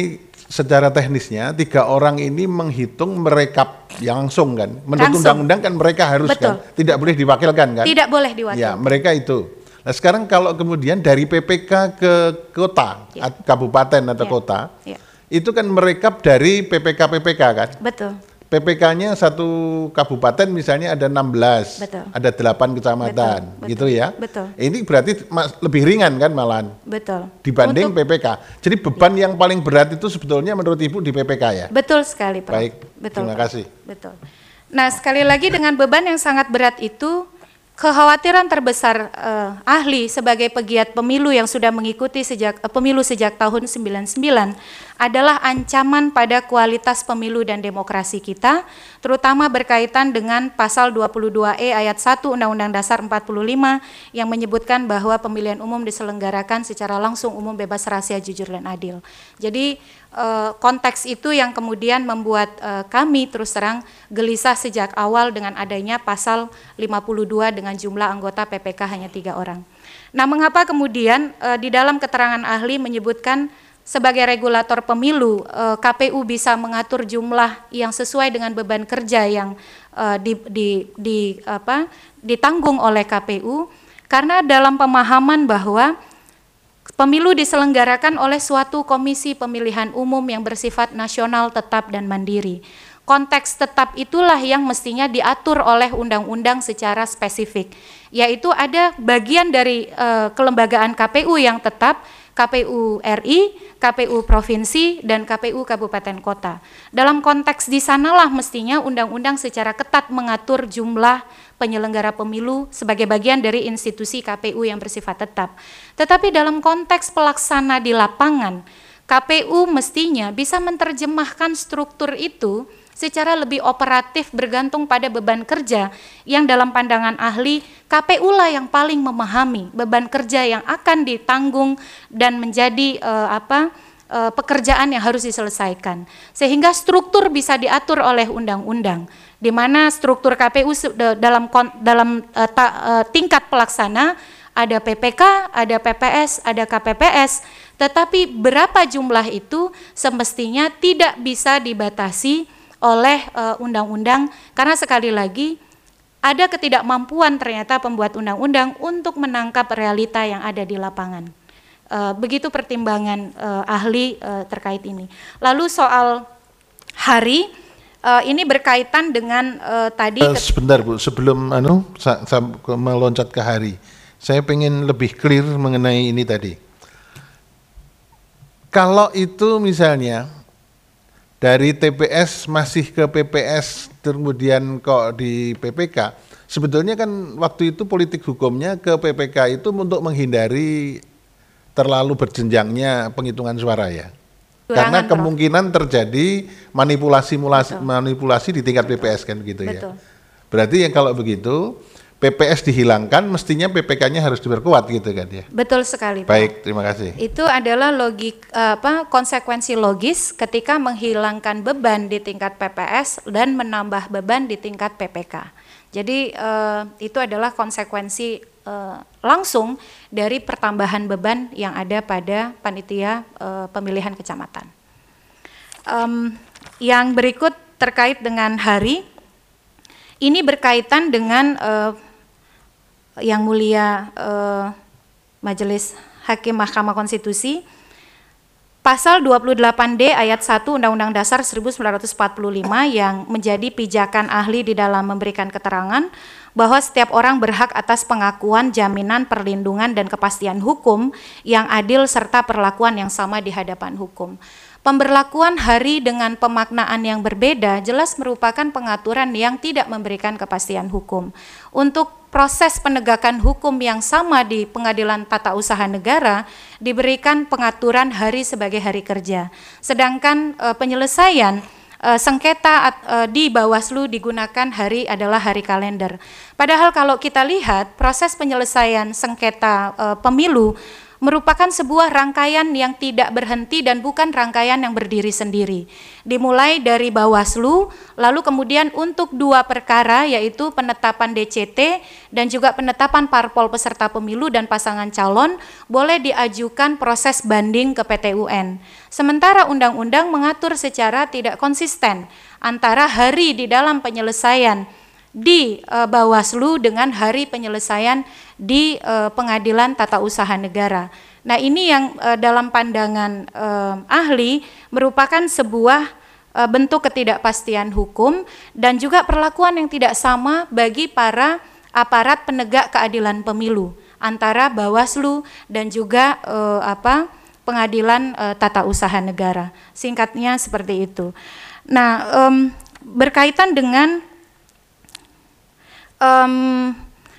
secara teknisnya tiga orang ini menghitung merekap yang langsung kan. Menurut Langsung. undang-undang kan mereka harus Betul. kan, tidak boleh diwakilkan kan. Tidak boleh diwakilkan. Ya, mereka itu. Nah sekarang kalau kemudian dari P P K ke kota, Ya. kabupaten atau Ya. kota, Ya. itu kan merekap dari P P K P P K kan. Betul. P P K-nya satu kabupaten misalnya ada enam belas, Betul. ada delapan kecamatan, Betul, gitu betul, ya. betul. Ini berarti mas- lebih ringan kan malahan Betul. dibanding Untuk- P P K. Jadi beban yang paling berat itu sebetulnya menurut Ibu di P P K ya. Betul sekali, Prof. Baik, Betul, terima Prof. kasih. Betul. Nah, sekali lagi dengan beban yang sangat berat itu, kekhawatiran terbesar eh, ahli sebagai pegiat pemilu yang sudah mengikuti sejak eh, pemilu sejak tahun sembilan puluh sembilan adalah ancaman pada kualitas pemilu dan demokrasi kita, terutama berkaitan dengan pasal dua puluh dua E ayat satu Undang-Undang Dasar empat puluh lima yang menyebutkan bahwa pemilihan umum diselenggarakan secara langsung, umum, bebas, rahasia, jujur, dan adil. Jadi eh, konteks itu yang kemudian membuat eh, kami terus terang gelisah sejak awal dengan adanya pasal lima puluh dua dengan jumlah anggota P P K hanya tiga orang. Nah, mengapa kemudian eh, di dalam keterangan ahli menyebutkan sebagai regulator pemilu, eh, K P U bisa mengatur jumlah yang sesuai dengan beban kerja yang eh, di, di, di, apa, ditanggung oleh K P U, karena dalam pemahaman bahwa pemilu diselenggarakan oleh suatu komisi pemilihan umum yang bersifat nasional, tetap, dan mandiri. Konteks tetap itulah yang mestinya diatur oleh undang-undang secara spesifik, yaitu ada bagian dari uh, kelembagaan K P U yang tetap, K P U R I, K P U Provinsi, dan K P U Kabupaten Kota. Dalam konteks di sanalah mestinya undang-undang secara ketat mengatur jumlah penyelenggara pemilu sebagai bagian dari institusi K P U yang bersifat tetap. Tetapi dalam konteks pelaksana di lapangan, K P U mestinya bisa menerjemahkan struktur itu secara lebih operatif bergantung pada beban kerja yang dalam pandangan ahli K P U lah yang paling memahami beban kerja yang akan ditanggung dan menjadi eh, apa eh, pekerjaan yang harus diselesaikan, sehingga struktur bisa diatur oleh undang-undang, di mana struktur K P U dalam dalam eh, ta, eh, tingkat pelaksana ada P P K, ada P P S, ada K P P S, tetapi berapa jumlah itu semestinya tidak bisa dibatasi oleh uh, undang-undang, karena sekali lagi ada ketidakmampuan ternyata pembuat undang-undang untuk menangkap realita yang ada di lapangan. Uh, begitu pertimbangan uh, ahli uh, terkait ini. Lalu soal hari, uh, ini berkaitan dengan uh, tadi. Uh, sebentar Bu, sebelum anu sa sa meloncat ke hari, saya pengen lebih clear mengenai ini tadi. Kalau itu misalnya dari T P S masih ke P P S, kemudian kok di P P K, sebetulnya kan waktu itu politik hukumnya ke P P K itu untuk menghindari terlalu berjenjangnya penghitungan suara ya. Curangan, Karena Prof. kemungkinan terjadi manipulasi manipulasi di tingkat P P S kan gitu ya. Betul. Berarti yang kalau begitu P P S dihilangkan, mestinya P P K-nya harus diperkuat gitu kan ya. Betul sekali, Pak. Baik, terima kasih. Itu adalah logik apa konsekuensi logis ketika menghilangkan beban di tingkat P P S dan menambah beban di tingkat P P K. Jadi eh, itu adalah konsekuensi eh, langsung dari pertambahan beban yang ada pada panitia eh, pemilihan kecamatan. Um, yang berikut terkait dengan hari, ini berkaitan dengan eh, Yang Mulia eh, Majelis Hakim Mahkamah Konstitusi, pasal dua puluh delapan D ayat satu Undang-Undang Dasar seribu sembilan ratus empat puluh lima yang menjadi pijakan ahli di dalam memberikan keterangan bahwa setiap orang berhak atas pengakuan, jaminan, perlindungan, dan kepastian hukum yang adil serta perlakuan yang sama di hadapan hukum. Pemberlakuan hari dengan pemaknaan yang berbeda jelas merupakan pengaturan yang tidak memberikan kepastian hukum. Untuk proses penegakan hukum yang sama di Pengadilan Tata Usaha Negara diberikan pengaturan hari sebagai hari kerja. Sedangkan e, penyelesaian e, sengketa e, di Bawaslu digunakan hari adalah hari kalender. Padahal kalau kita lihat proses penyelesaian sengketa e, pemilu merupakan sebuah rangkaian yang tidak berhenti dan bukan rangkaian yang berdiri sendiri. Dimulai dari Bawaslu, lalu kemudian untuk dua perkara yaitu penetapan D C T dan juga penetapan parpol peserta pemilu dan pasangan calon boleh diajukan proses banding ke P T U N. Sementara undang-undang mengatur secara tidak konsisten antara hari di dalam penyelesaian di e, Bawaslu dengan hari penyelesaian di e, Pengadilan Tata Usaha Negara. Nah, ini yang e, dalam pandangan e, ahli merupakan sebuah e, bentuk ketidakpastian hukum dan juga perlakuan yang tidak sama bagi para aparat penegak keadilan pemilu antara Bawaslu dan juga e, apa Pengadilan e, Tata Usaha Negara. Singkatnya seperti itu. Nah, e, berkaitan dengan Um,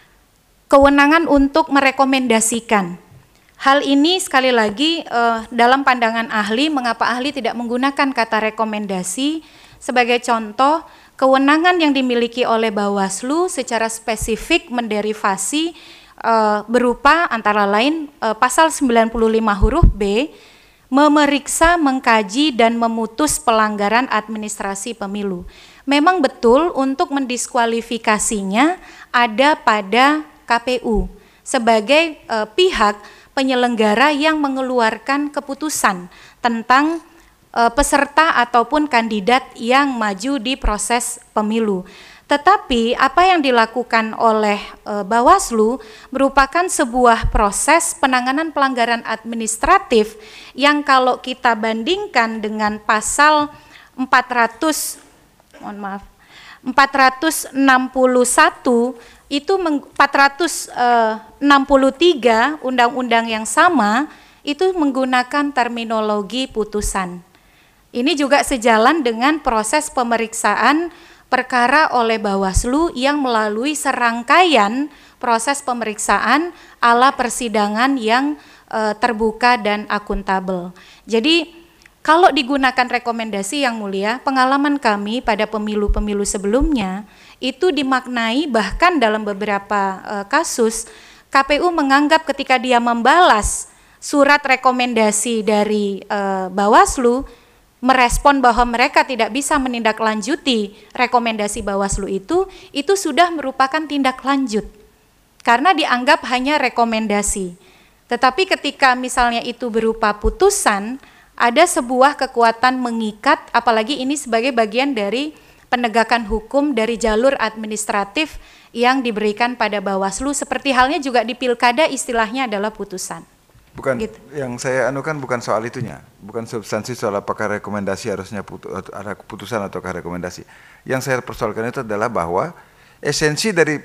kewenangan untuk merekomendasikan. Hal ini sekali lagi uh, dalam pandangan ahli, mengapa ahli tidak menggunakan kata rekomendasi. Sebagai contoh, kewenangan yang dimiliki oleh Bawaslu secara spesifik menderivasi uh, berupa antara lain uh, pasal sembilan puluh lima huruf B, memeriksa, mengkaji, dan memutus pelanggaran administrasi pemilu. Memang betul untuk mendiskualifikasinya ada pada K P U sebagai e, pihak penyelenggara yang mengeluarkan keputusan tentang e, peserta ataupun kandidat yang maju di proses pemilu. Tetapi apa yang dilakukan oleh e, Bawaslu merupakan sebuah proses penanganan pelanggaran administratif yang kalau kita bandingkan dengan pasal empat ratus mohon maaf empat ratus enam puluh satu itu empat ratus enam puluh tiga undang-undang yang sama itu menggunakan terminologi putusan. Ini juga sejalan dengan proses pemeriksaan perkara oleh Bawaslu yang melalui serangkaian proses pemeriksaan ala persidangan yang e, terbuka dan akuntabel. Jadi kalau digunakan rekomendasi yang mulia, pengalaman kami pada pemilu-pemilu sebelumnya itu dimaknai bahkan dalam beberapa e, kasus K P U menganggap ketika dia membalas surat rekomendasi dari e, Bawaslu merespon bahwa mereka tidak bisa menindaklanjuti rekomendasi Bawaslu itu, itu sudah merupakan tindak lanjut karena dianggap hanya rekomendasi. Tetapi ketika misalnya itu berupa putusan, ada sebuah kekuatan mengikat, apalagi ini sebagai bagian dari penegakan hukum dari jalur administratif yang diberikan pada Bawaslu, seperti halnya juga di pilkada istilahnya adalah putusan. Bukan, gitu. Yang saya anukan bukan soal itunya, bukan substansi soal apakah rekomendasi harusnya putu, ada putusan ataukah rekomendasi. Yang saya persoalkan itu adalah bahwa esensi dari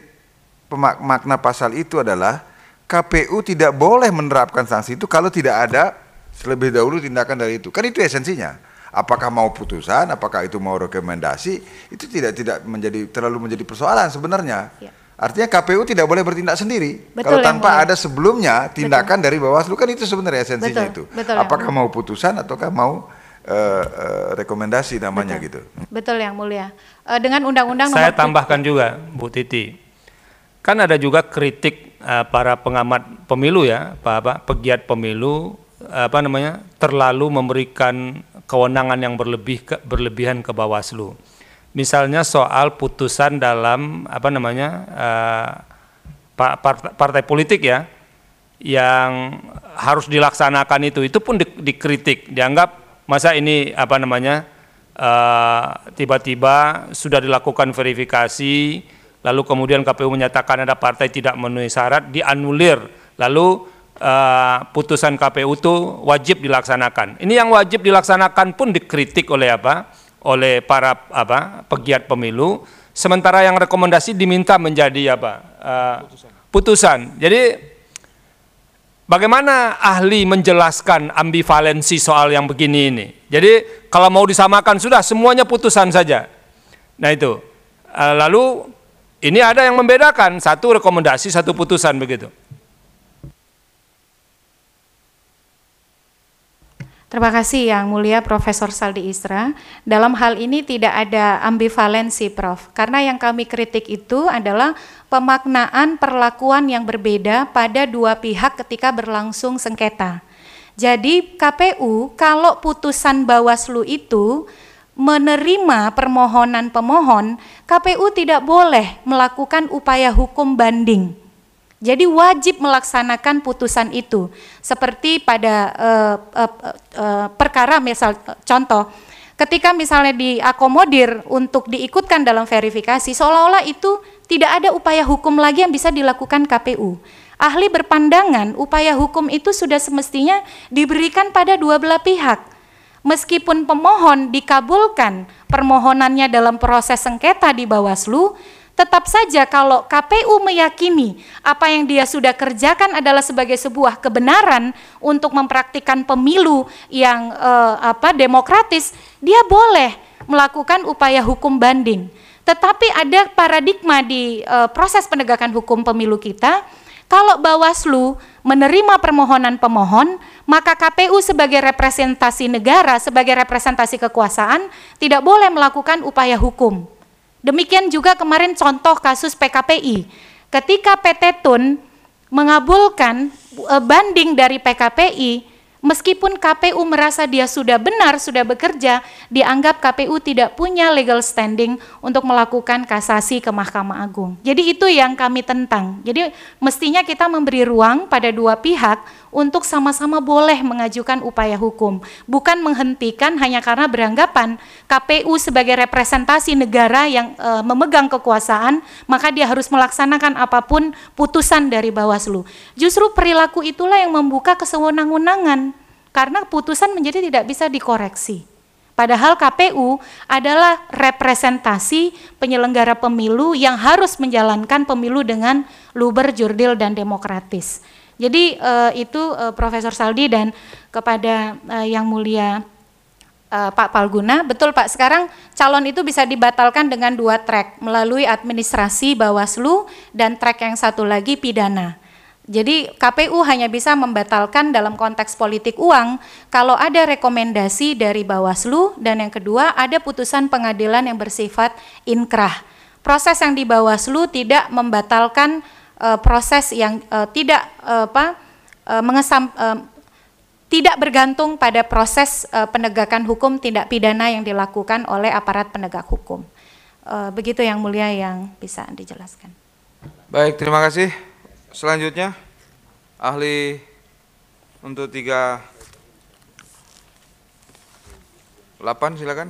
makna pasal itu adalah K P U tidak boleh menerapkan sanksi itu kalau tidak ada terlebih dahulu tindakan dari itu. Kan itu esensinya. Apakah mau putusan, apakah itu mau rekomendasi, itu tidak tidak menjadi terlalu menjadi persoalan sebenarnya. Ya. Artinya K P U tidak boleh bertindak sendiri. Betul, kalau tanpa ada sebelumnya tindakan betul. Dari Bawaslu, kan itu sebenarnya esensinya betul, itu. Betul, apakah mau putusan ataukah mau uh, uh, rekomendasi namanya betul. Gitu. Betul yang mulia. Uh, dengan undang-undang saya tambahkan juga Bu Titi. Kan ada juga kritik uh, para pengamat pemilu ya, Pak apa, pegiat pemilu apa namanya terlalu memberikan kewenangan yang berlebih ke, berlebihan ke Bawaslu. Misalnya soal putusan dalam apa namanya uh, partai, partai politik ya yang harus dilaksanakan itu itu pun di, dikritik, dianggap masa ini apa namanya tiba-tiba uh, sudah dilakukan verifikasi lalu kemudian K P U menyatakan ada partai tidak memenuhi syarat, dianulir, lalu Uh, putusan K P U itu wajib dilaksanakan. Ini yang wajib dilaksanakan pun dikritik oleh apa? Oleh para apa? Pegiat pemilu. Sementara yang rekomendasi diminta menjadi apa? Uh, putusan. putusan. Jadi bagaimana ahli menjelaskan ambivalensi soal yang begini ini? Jadi kalau mau disamakan sudah semuanya putusan saja. Nah itu. Uh, lalu ini ada yang membedakan, satu rekomendasi, satu putusan begitu. Terima kasih Yang Mulia Profesor Saldi Isra. Dalam hal ini tidak ada ambivalensi, Prof. Karena yang kami kritik itu adalah pemaknaan perlakuan yang berbeda pada dua pihak ketika berlangsung sengketa. Jadi K P U kalau putusan Bawaslu itu menerima permohonan pemohon, K P U tidak boleh melakukan upaya hukum banding. Jadi wajib melaksanakan putusan itu. Seperti pada uh, uh, uh, perkara misal contoh, ketika misalnya diakomodir untuk diikutkan dalam verifikasi, seolah-olah itu tidak ada upaya hukum lagi yang bisa dilakukan K P U. Ahli berpandangan upaya hukum itu sudah semestinya diberikan pada dua belah pihak. Meskipun pemohon dikabulkan permohonannya dalam proses sengketa di Bawaslu, tetap saja kalau K P U meyakini apa yang dia sudah kerjakan adalah sebagai sebuah kebenaran untuk mempraktikkan pemilu yang eh, apa demokratis, dia boleh melakukan upaya hukum banding. Tetapi ada paradigma di eh, proses penegakan hukum pemilu kita, kalau Bawaslu menerima permohonan pemohon, maka K P U sebagai representasi negara, sebagai representasi kekuasaan, tidak boleh melakukan upaya hukum. Demikian juga kemarin contoh kasus P K P I. Ketika P T Tun mengabulkan e, banding dari P K P I, meskipun K P U merasa dia sudah benar, sudah bekerja, dianggap K P U tidak punya legal standing untuk melakukan kasasi ke Mahkamah Agung. Jadi itu yang kami tentang. Jadi mestinya kita memberi ruang pada dua pihak untuk sama-sama boleh mengajukan upaya hukum, bukan menghentikan hanya karena beranggapan K P U sebagai representasi negara yang e, memegang kekuasaan, maka dia harus melaksanakan apapun putusan dari Bawaslu. Justru perilaku itulah yang membuka kesewenang-wenangan, karena putusan menjadi tidak bisa dikoreksi. Padahal K P U adalah representasi penyelenggara pemilu yang harus menjalankan pemilu dengan luber, jurdil, dan demokratis. Jadi uh, itu uh, Profesor Saldi dan kepada uh, Yang Mulia uh, Pak Palguna, betul Pak, sekarang calon itu bisa dibatalkan dengan dua track, melalui administrasi Bawaslu dan track yang satu lagi pidana. Jadi K P U hanya bisa membatalkan dalam konteks politik uang kalau ada rekomendasi dari Bawaslu, dan yang kedua ada putusan pengadilan yang bersifat inkrah. Proses yang di Bawaslu tidak membatalkan Uh, proses yang uh, tidak uh, apa uh, mengesam uh, tidak bergantung pada proses uh, penegakan hukum tindak pidana yang dilakukan oleh aparat penegak hukum. Uh, begitu Yang Mulia yang bisa dijelaskan. Baik, terima kasih. Selanjutnya ahli untuk tiga delapan silakan.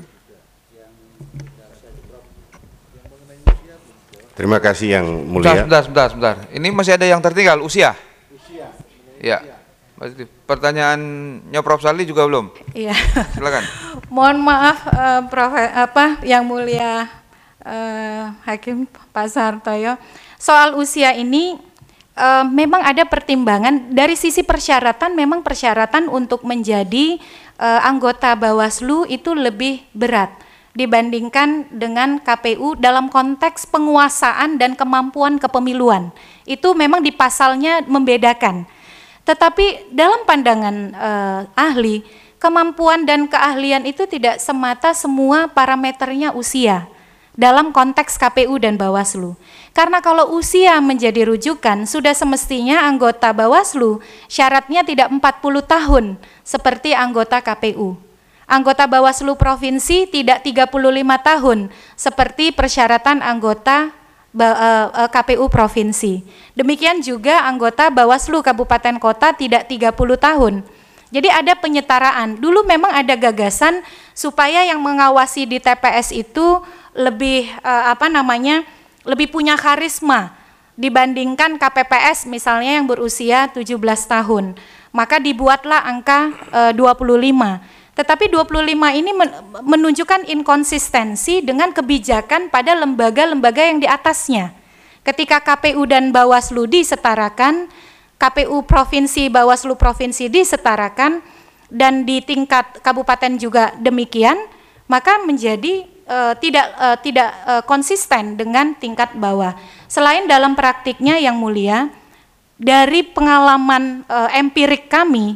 Terima kasih Yang Mulia. Sebentar, sebentar, sebentar. Ini masih ada yang tertinggal, usia. Usia. Ya. Pertanyaannya Prof Saldi juga belum? Iya. Silakan. Mohon maaf, uh, Prof apa Yang Mulia uh, Hakim Pak Sartoyo. Soal usia ini uh, memang ada pertimbangan dari sisi persyaratan. Memang persyaratan untuk menjadi uh, anggota Bawaslu itu lebih berat dibandingkan dengan K P U dalam konteks penguasaan dan kemampuan kepemiluan. Itu memang di pasalnya membedakan. Tetapi dalam pandangan eh, ahli, kemampuan dan keahlian itu tidak semata semua parameternya usia dalam konteks K P U dan Bawaslu. Karena kalau usia menjadi rujukan, sudah semestinya anggota Bawaslu syaratnya tidak empat puluh tahun seperti anggota K P U. Anggota Bawaslu Provinsi tidak tiga puluh lima tahun seperti persyaratan anggota K P U Provinsi. Demikian juga anggota Bawaslu Kabupaten Kota tidak tiga puluh tahun. Jadi ada penyetaraan. Dulu memang ada gagasan supaya yang mengawasi di T P S itu lebih apa namanya? lebih punya karisma dibandingkan K P P S misalnya yang berusia tujuh belas tahun. Maka dibuatlah angka dua puluh lima. Tetapi dua puluh lima ini menunjukkan inkonsistensi dengan kebijakan pada lembaga-lembaga yang di atasnya. Ketika K P U dan Bawaslu disetarakan, K P U Provinsi, Bawaslu Provinsi disetarakan, dan di tingkat kabupaten juga demikian, maka menjadi uh, tidak uh, tidak uh, konsisten dengan tingkat bawah. Selain dalam praktiknya Yang Mulia, dari pengalaman uh, empirik kami,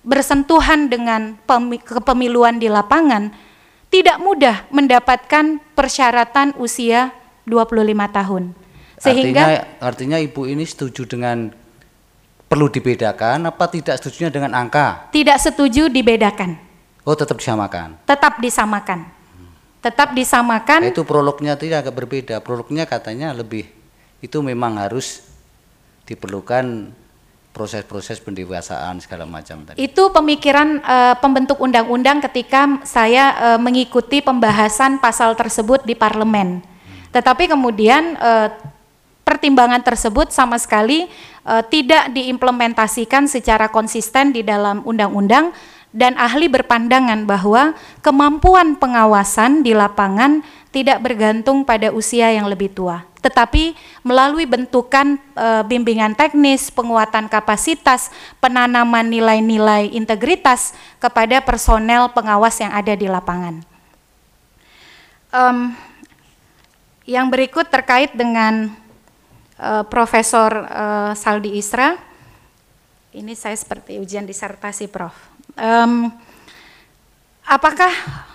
bersentuhan dengan kepemiluan di lapangan tidak mudah mendapatkan persyaratan usia dua puluh lima tahun. Sehingga artinya, artinya Ibu ini setuju dengan perlu dibedakan apa tidak setujunya dengan angka? Tidak setuju dibedakan. Oh, tetap disamakan. Tetap disamakan. Tetap disamakan. Nah, itu prolognya tidak agak berbeda. Prolognya katanya lebih itu memang harus diperlukan proses-proses pendewasaan segala macam tadi. Itu pemikiran uh, pembentuk undang-undang ketika saya uh, mengikuti pembahasan pasal tersebut di parlemen. Hmm. Tetapi kemudian uh, pertimbangan tersebut sama sekali uh, tidak diimplementasikan secara konsisten di dalam undang-undang, dan ahli berpandangan bahwa kemampuan pengawasan di lapangan tidak bergantung pada usia yang lebih tua, tetapi melalui bentukan e, bimbingan teknis, penguatan kapasitas, penanaman nilai-nilai integritas kepada personel pengawas yang ada di lapangan. Um, yang berikut terkait dengan e, Profesor e, Saldi Isra, ini saya seperti ujian disertasi, Prof Um, apakah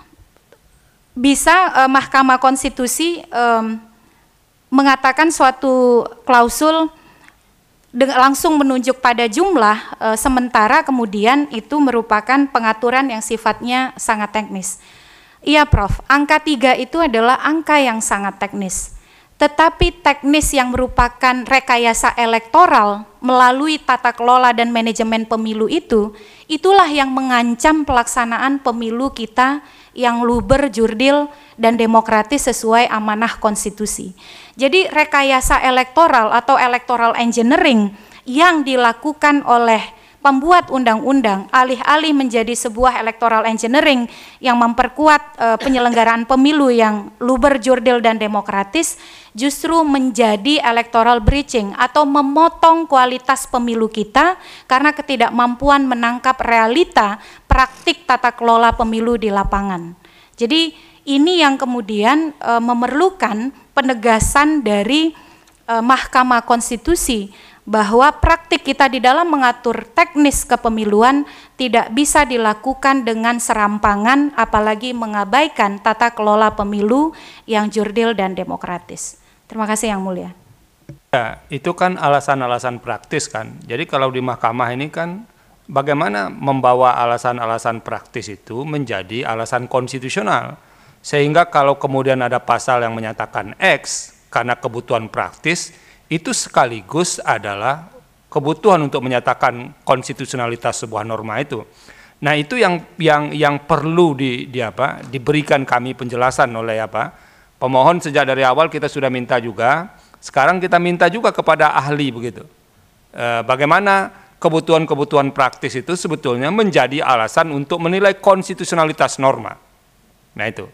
bisa uh, Mahkamah Konstitusi um, mengatakan suatu klausul langsung menunjuk pada jumlah, uh, sementara kemudian itu merupakan pengaturan yang sifatnya sangat teknis? Iya, Prof, angka tiga itu adalah angka yang sangat teknis. Tetapi teknis yang merupakan rekayasa elektoral melalui tata kelola dan manajemen pemilu itu, itulah yang mengancam pelaksanaan pemilu kita yang luber, jurdil, dan demokratis sesuai amanah konstitusi. Jadi rekayasa elektoral atau electoral engineering yang dilakukan oleh pembuat undang-undang alih-alih menjadi sebuah electoral engineering yang memperkuat e, penyelenggaraan pemilu yang luber, jurdil, dan demokratis, justru menjadi electoral breaching atau memotong kualitas pemilu kita karena ketidakmampuan menangkap realita praktik tata kelola pemilu di lapangan. Jadi ini yang kemudian e, memerlukan penegasan dari e, Mahkamah Konstitusi bahwa praktik kita di dalam mengatur teknis kepemiluan tidak bisa dilakukan dengan serampangan, apalagi mengabaikan tata kelola pemilu yang jurdil dan demokratis. Terima kasih Yang Mulia. Ya, itu kan alasan-alasan praktis kan. Jadi kalau di mahkamah ini kan bagaimana membawa alasan-alasan praktis itu menjadi alasan konstitusional. Sehingga kalau kemudian ada pasal yang menyatakan X karena kebutuhan praktis, itu sekaligus adalah kebutuhan untuk menyatakan konstitusionalitas sebuah norma itu. Nah, itu yang yang yang perlu di, di apa diberikan kami penjelasan oleh apa pemohon. Sejak dari awal kita sudah minta juga, sekarang kita minta juga kepada ahli begitu. E, bagaimana kebutuhan-kebutuhan praktis itu sebetulnya menjadi alasan untuk menilai konstitusionalitas norma. Nah, itu.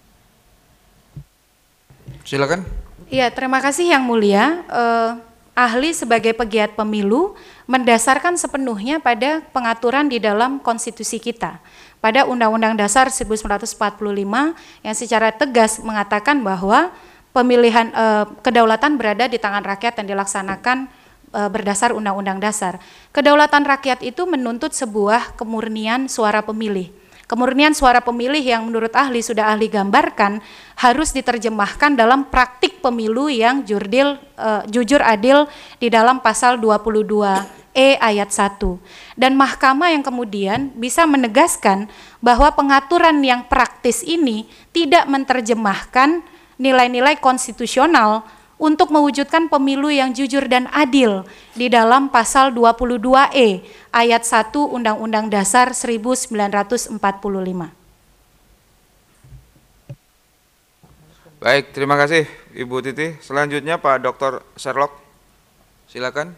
Silakan. Ya, terima kasih Yang Mulia. Eh, ahli sebagai pegiat pemilu mendasarkan sepenuhnya pada pengaturan di dalam konstitusi kita. Pada Undang-Undang Dasar seribu sembilan ratus empat puluh lima yang secara tegas mengatakan bahwa pemilihan eh, kedaulatan berada di tangan rakyat dan dilaksanakan eh, berdasar Undang-Undang Dasar. Kedaulatan rakyat itu menuntut sebuah kemurnian suara pemilih. Kemurnian suara pemilih yang menurut ahli sudah ahli gambarkan harus diterjemahkan dalam praktik pemilu yang jurdil, uh, jujur adil di dalam pasal dua puluh dua E ayat satu. Dan mahkamah yang kemudian bisa menegaskan bahwa pengaturan yang praktis ini tidak menerjemahkan nilai-nilai konstitusional untuk mewujudkan pemilu yang jujur dan adil di dalam pasal dua puluh dua E ayat satu Undang-Undang Dasar seribu sembilan ratus empat puluh lima. Baik, terima kasih Ibu Titi. Selanjutnya Pak Doktor Sherlock, silakan.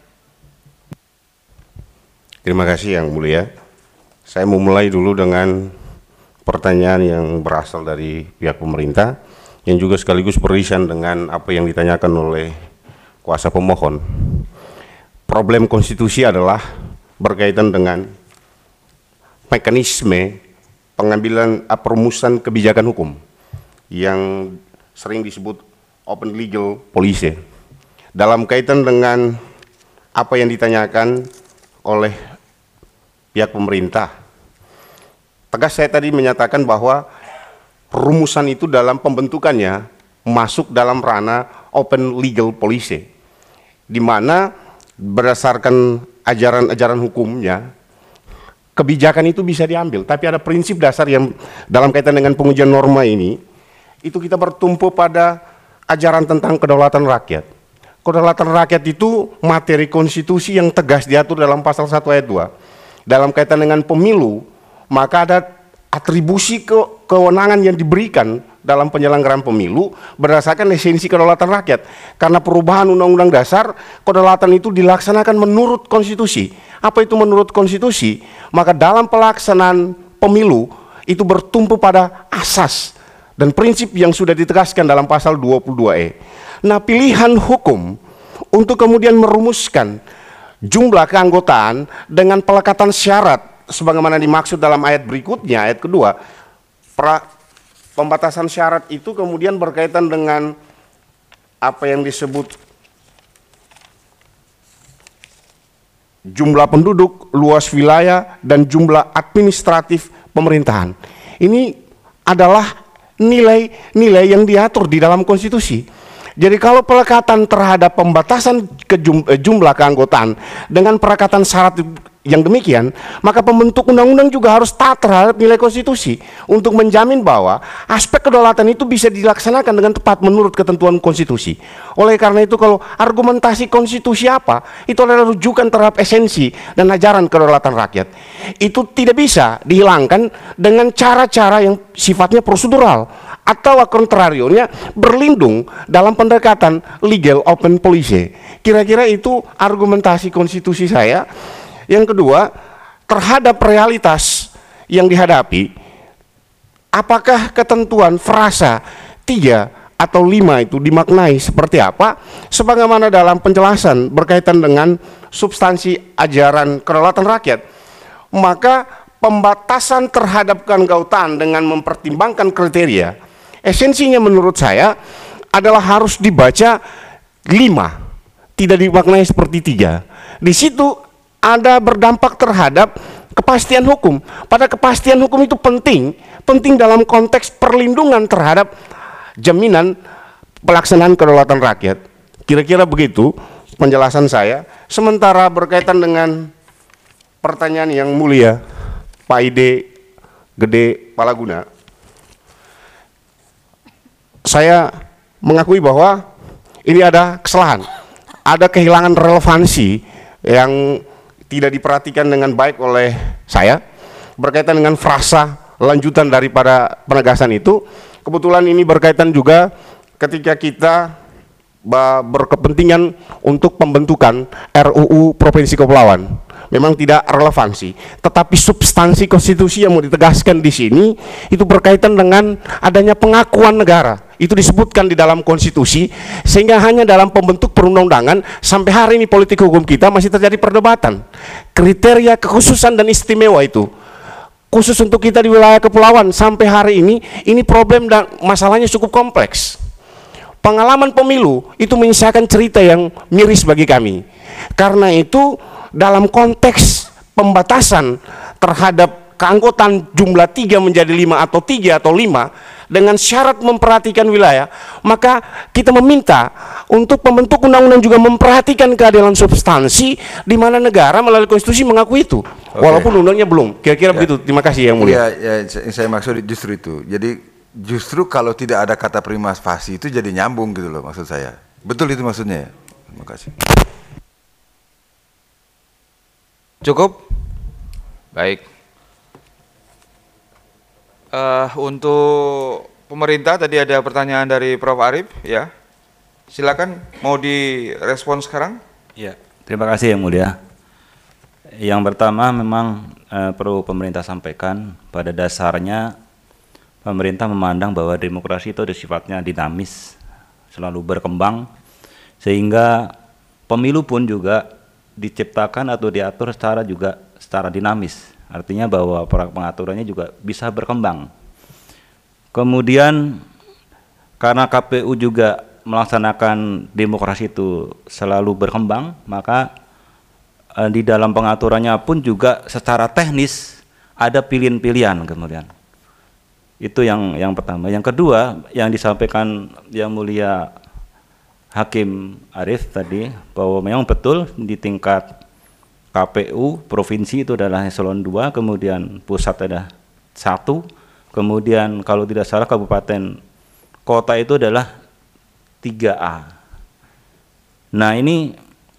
Terima kasih Yang Mulia. Saya memulai dulu dengan pertanyaan yang berasal dari pihak pemerintah, yang juga sekaligus beririsan dengan apa yang ditanyakan oleh kuasa pemohon. Problem konstitusi adalah berkaitan dengan mekanisme pengambilan perumusan kebijakan hukum yang sering disebut open legal policy. Dalam kaitan dengan apa yang ditanyakan oleh pihak pemerintah. Tegas saya tadi menyatakan bahwa rumusan itu dalam pembentukannya masuk dalam ranah open legal policy, di mana berdasarkan ajaran-ajaran hukumnya kebijakan itu bisa diambil, tapi ada prinsip dasar yang dalam kaitan dengan pengujian norma ini, itu kita bertumpu pada ajaran tentang kedaulatan rakyat. Kedaulatan rakyat itu materi konstitusi yang tegas diatur dalam pasal satu ayat dua. Dalam kaitan dengan pemilu, maka ada atribusi ke kewenangan yang diberikan dalam penyelenggaraan pemilu berdasarkan esensi kedaulatan rakyat. Karena perubahan undang-undang dasar, kedaulatan itu dilaksanakan menurut konstitusi. Apa itu menurut konstitusi? Maka dalam pelaksanaan pemilu itu bertumpu pada asas dan prinsip yang sudah ditegaskan dalam pasal dua puluh dua E. Nah, pilihan hukum untuk kemudian merumuskan jumlah keanggotaan dengan pelekatan syarat sebagaimana dimaksud dalam ayat berikutnya, ayat kedua, pra, pembatasan syarat itu kemudian berkaitan dengan apa yang disebut jumlah penduduk, luas wilayah, dan jumlah administratif pemerintahan. Ini adalah nilai-nilai yang diatur di dalam konstitusi. Jadi kalau pelekatan terhadap pembatasan ke jumlah keanggotaan dengan pelekatan syarat yang demikian, maka pembentuk undang-undang juga harus taat terhadap nilai konstitusi untuk menjamin bahwa aspek kedaulatan itu bisa dilaksanakan dengan tepat menurut ketentuan konstitusi. Oleh karena itu, kalau argumentasi konstitusi apa, itu adalah rujukan terhadap esensi dan ajaran kedaulatan rakyat. Itu tidak bisa dihilangkan dengan cara-cara yang sifatnya prosedural atau kontrarionya berlindung dalam pendekatan legal open policy. Kira-kira itu argumentasi konstitusi saya. Yang kedua, terhadap realitas yang dihadapi, apakah ketentuan frasa tiga atau lima itu dimaknai seperti apa? Sebagaimana dalam penjelasan berkaitan dengan substansi ajaran kedaulatan rakyat, maka pembatasan terhadap keanggotaan dengan mempertimbangkan kriteria, esensinya menurut saya adalah harus dibaca lima, tidak dimaknai seperti tiga. Di situ ada berdampak terhadap kepastian hukum. Pada kepastian hukum itu penting, penting dalam konteks perlindungan terhadap jaminan pelaksanaan kedaulatan rakyat. Kira-kira begitu penjelasan saya. Sementara berkaitan dengan pertanyaan yang mulia Pak Ide Gede Palaguna, saya mengakui bahwa ini ada kesalahan, ada kehilangan relevansi yang tidak diperhatikan dengan baik oleh saya berkaitan dengan frasa lanjutan daripada penegasan itu. Kebetulan ini berkaitan juga ketika kita berkepentingan untuk pembentukan R U U Provinsi Kepulauan. Memang tidak relevansi, tetapi substansi konstitusi yang mau ditegaskan di sini itu berkaitan dengan adanya pengakuan negara. Itu disebutkan di dalam konstitusi, sehingga hanya dalam pembentuk perundang-undangan sampai hari ini politik hukum kita masih terjadi perdebatan. Kriteria kekhususan dan istimewa itu khusus untuk kita di wilayah kepulauan sampai hari ini, ini problem dan masalahnya cukup kompleks. Pengalaman pemilu itu menyisakan cerita yang miris bagi kami. Karena itu dalam konteks pembatasan terhadap keanggotaan jumlah tiga menjadi lima atau tiga atau lima dengan syarat memperhatikan wilayah, maka kita meminta untuk pembentuk undang-undang juga memperhatikan keadilan substansi di mana negara melalui konstitusi mengakui itu, okay, walaupun undangnya belum. Kira-kira ya, begitu. Terima kasih yang mulia. Ya, ya, saya maksud justru itu. Jadi justru kalau tidak ada kata prima facie itu jadi nyambung gitu loh maksud saya. Betul itu maksudnya ya? Terima kasih. Cukup? Baik. Uh, untuk pemerintah tadi ada pertanyaan dari Prof Arief, ya. Silakan, mau direspon sekarang? Ya, terima kasih yang mulia. Yang pertama memang uh, perlu pemerintah sampaikan pada dasarnya pemerintah memandang bahwa demokrasi itu ada sifatnya dinamis, selalu berkembang, sehingga pemilu pun juga diciptakan atau diatur secara juga secara dinamis, artinya bahwa pengaturannya juga bisa berkembang. Kemudian karena K P U juga melaksanakan demokrasi itu selalu berkembang, maka eh, di dalam pengaturannya pun juga secara teknis ada pilihan-pilihan kemudian. Itu yang yang pertama. Yang kedua yang disampaikan Yang Mulia Hakim Arief tadi bahwa memang betul di tingkat K P U provinsi itu adalah eselon dua, kemudian pusat ada satu, kemudian kalau tidak salah kabupaten kota itu adalah tiga A. Nah ini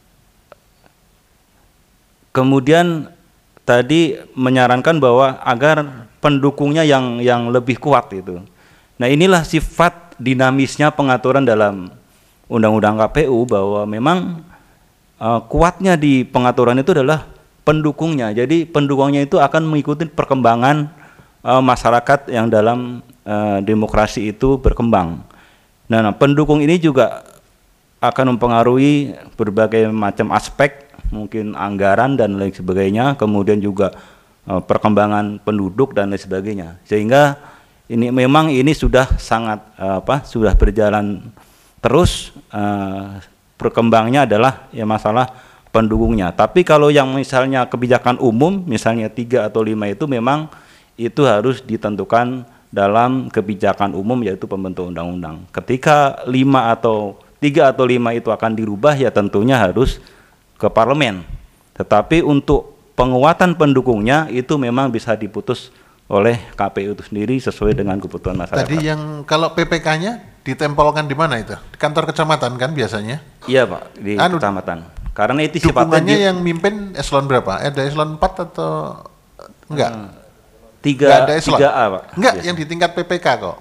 kemudian tadi menyarankan bahwa agar pendukungnya yang yang lebih kuat itu. Nah inilah sifat dinamisnya pengaturan dalam Undang-Undang K P U bahwa memang uh, kuatnya di pengaturan itu adalah pendukungnya. Jadi pendukungnya itu akan mengikuti perkembangan uh, masyarakat yang dalam uh, demokrasi itu berkembang. Nah, nah, pendukung ini juga akan mempengaruhi berbagai macam aspek, mungkin anggaran dan lain sebagainya, kemudian juga uh, perkembangan penduduk dan lain sebagainya. Sehingga ini memang ini sudah sangat uh, apa? Sudah berjalan terus, uh, perkembangannya adalah ya masalah pendukungnya. Tapi kalau yang misalnya kebijakan umum, misalnya tiga atau lima itu memang itu harus ditentukan dalam kebijakan umum yaitu pembentuk undang-undang. Ketika lima atau tiga atau lima itu akan dirubah ya tentunya harus ke parlemen. Tetapi untuk penguatan pendukungnya itu memang bisa diputus oleh K P U itu sendiri sesuai dengan kebutuhan masyarakat. Tadi yang kalau P P K-nya ditempelkan di mana itu? Di kantor kecamatan kan biasanya? Iya Pak, di anu, kecamatan. Karena itu sifatnya dukungannya yang mimpin eselon berapa? Ada eselon empat atau enggak? Hmm. Tiga, enggak ada eselon. tiga A Pak. Enggak, biasa. yang di tingkat P P K kok.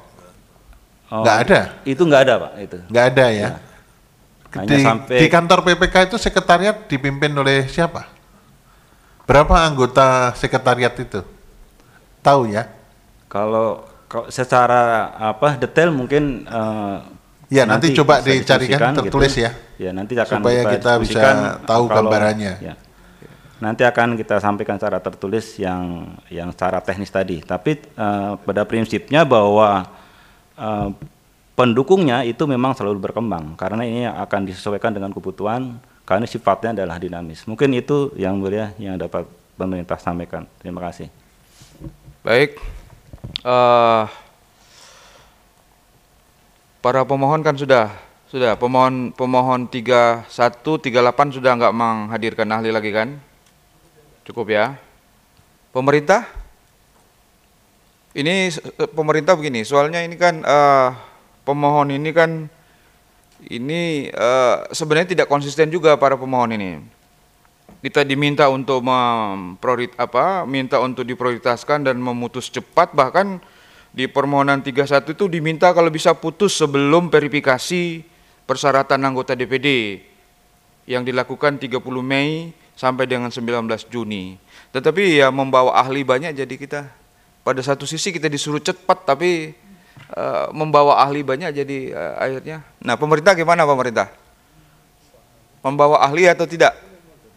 Oh, enggak ada. Itu enggak ada Pak itu. Enggak ada ya. ya. Di, sampai... di kantor P P K itu sekretariat dipimpin oleh siapa? Berapa anggota sekretariat itu? Tahu ya? Kalau, kalau secara apa detail mungkin uh, ya nanti, nanti coba dicarikan tertulis gitu. ya. Ya nanti akan supaya kita bisa tahu kalau, gambarannya. Ya. Nanti akan kita sampaikan secara tertulis yang yang secara teknis tadi. Tapi uh, pada prinsipnya bahwa uh, pendukungnya itu memang selalu berkembang karena ini akan disesuaikan dengan kebutuhan karena sifatnya adalah dinamis. Mungkin itu yang mulia yang dapat pemerintah sampaikan. Terima kasih. Baik, uh, para pemohon kan sudah, sudah pemohon pemohon tiga satu, tiga delapan sudah nggak menghadirkan ahli lagi kan? Cukup ya. Pemerintah? Ini pemerintah begini, soalnya ini kan uh, pemohon ini kan ini uh, sebenarnya tidak konsisten juga para pemohon ini. Kita diminta untuk mempriorit apa, minta untuk diprioritaskan dan memutus cepat, bahkan di permohonan tiga puluh satu itu diminta kalau bisa putus sebelum verifikasi persyaratan anggota D P D yang dilakukan tiga puluh Mei sampai dengan sembilan belas Juni. Tetapi ya membawa ahli banyak, jadi kita pada satu sisi kita disuruh cepat tapi uh, membawa ahli banyak, jadi uh, akhirnya. Nah, pemerintah gimana pemerintah? Membawa ahli atau tidak?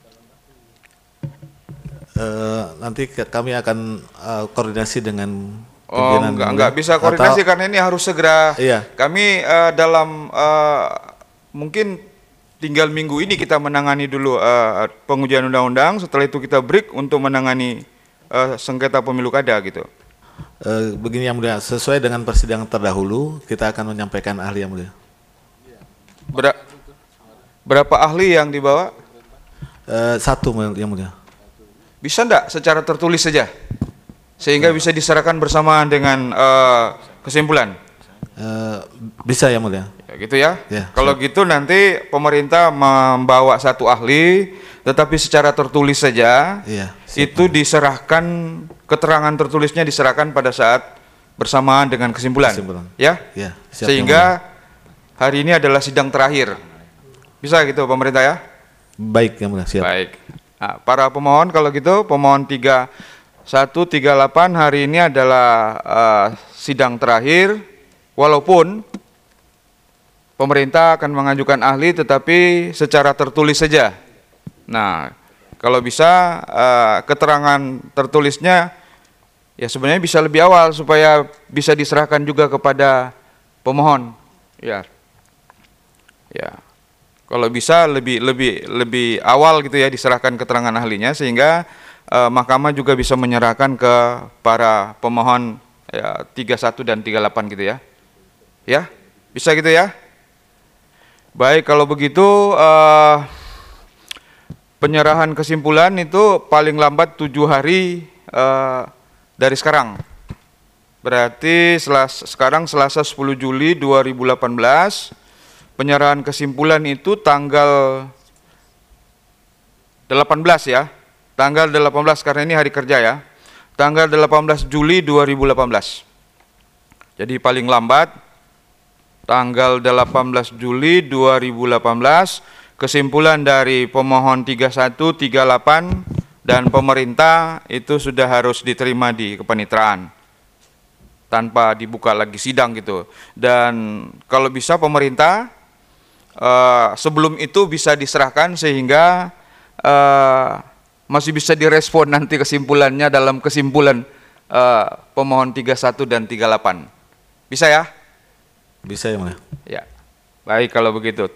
Uh, nanti kami akan uh, koordinasi dengan oh enggak enggak bisa koordinasi atau, karena ini harus segera iya. Kami uh, dalam uh, mungkin tinggal minggu ini kita menangani dulu uh, pengujian undang-undang, setelah itu kita break untuk menangani uh, sengketa pemilu kada gitu. Uh, begini yang mulia, sesuai dengan persidangan terdahulu kita akan menyampaikan ahli yang mulia. Ber berapa ahli yang dibawa? Uh, satu yang mulia. Bisa enggak secara tertulis saja sehingga bisa diserahkan bersamaan dengan uh, kesimpulan? Uh, bisa ya mulia. Ya, gitu ya. Ya, kalau siap. gitu nanti pemerintah membawa satu ahli, tetapi secara tertulis saja. Ya, itu diserahkan, keterangan tertulisnya diserahkan pada saat bersamaan dengan kesimpulan. kesimpulan. Ya. Ya, siap, sehingga hari ini adalah sidang terakhir. Bisa gitu pemerintah ya? Baik yang mulia, siap. Baik. Nah, para pemohon kalau gitu, pemohon tiga satu, tiga delapan hari ini adalah uh, sidang terakhir, walaupun pemerintah akan mengajukan ahli tetapi secara tertulis saja. Nah, kalau bisa uh, keterangan tertulisnya ya sebenarnya bisa lebih awal supaya bisa diserahkan juga kepada pemohon. Ya. Ya. Kalau bisa lebih lebih lebih awal gitu ya diserahkan keterangan ahlinya, sehingga eh, mahkamah juga bisa menyerahkan ke para pemohon ya, tiga puluh satu dan tiga puluh delapan gitu ya. Ya, bisa gitu ya. Baik, kalau begitu eh, penyerahan kesimpulan itu paling lambat tujuh hari eh, dari sekarang. Berarti selas, sekarang Selasa sepuluh Juli dua ribu delapan belas, penyerahan kesimpulan itu tanggal delapan belas ya. Tanggal delapan belas karena ini hari kerja ya. Tanggal delapan belas Juli dua ribu delapan belas. Jadi paling lambat tanggal delapan belas Juli dua ribu delapan belas, kesimpulan dari pemohon tiga puluh satu, tiga puluh delapan dan pemerintah itu sudah harus diterima di kepanitraan tanpa dibuka lagi sidang gitu. Dan kalau bisa pemerintah uh, sebelum itu bisa diserahkan sehingga uh, masih bisa direspon nanti kesimpulannya dalam kesimpulan uh, pemohon tiga puluh satu dan tiga puluh delapan. Bisa ya? Bisa ya, Mulia. Ya. Baik kalau begitu.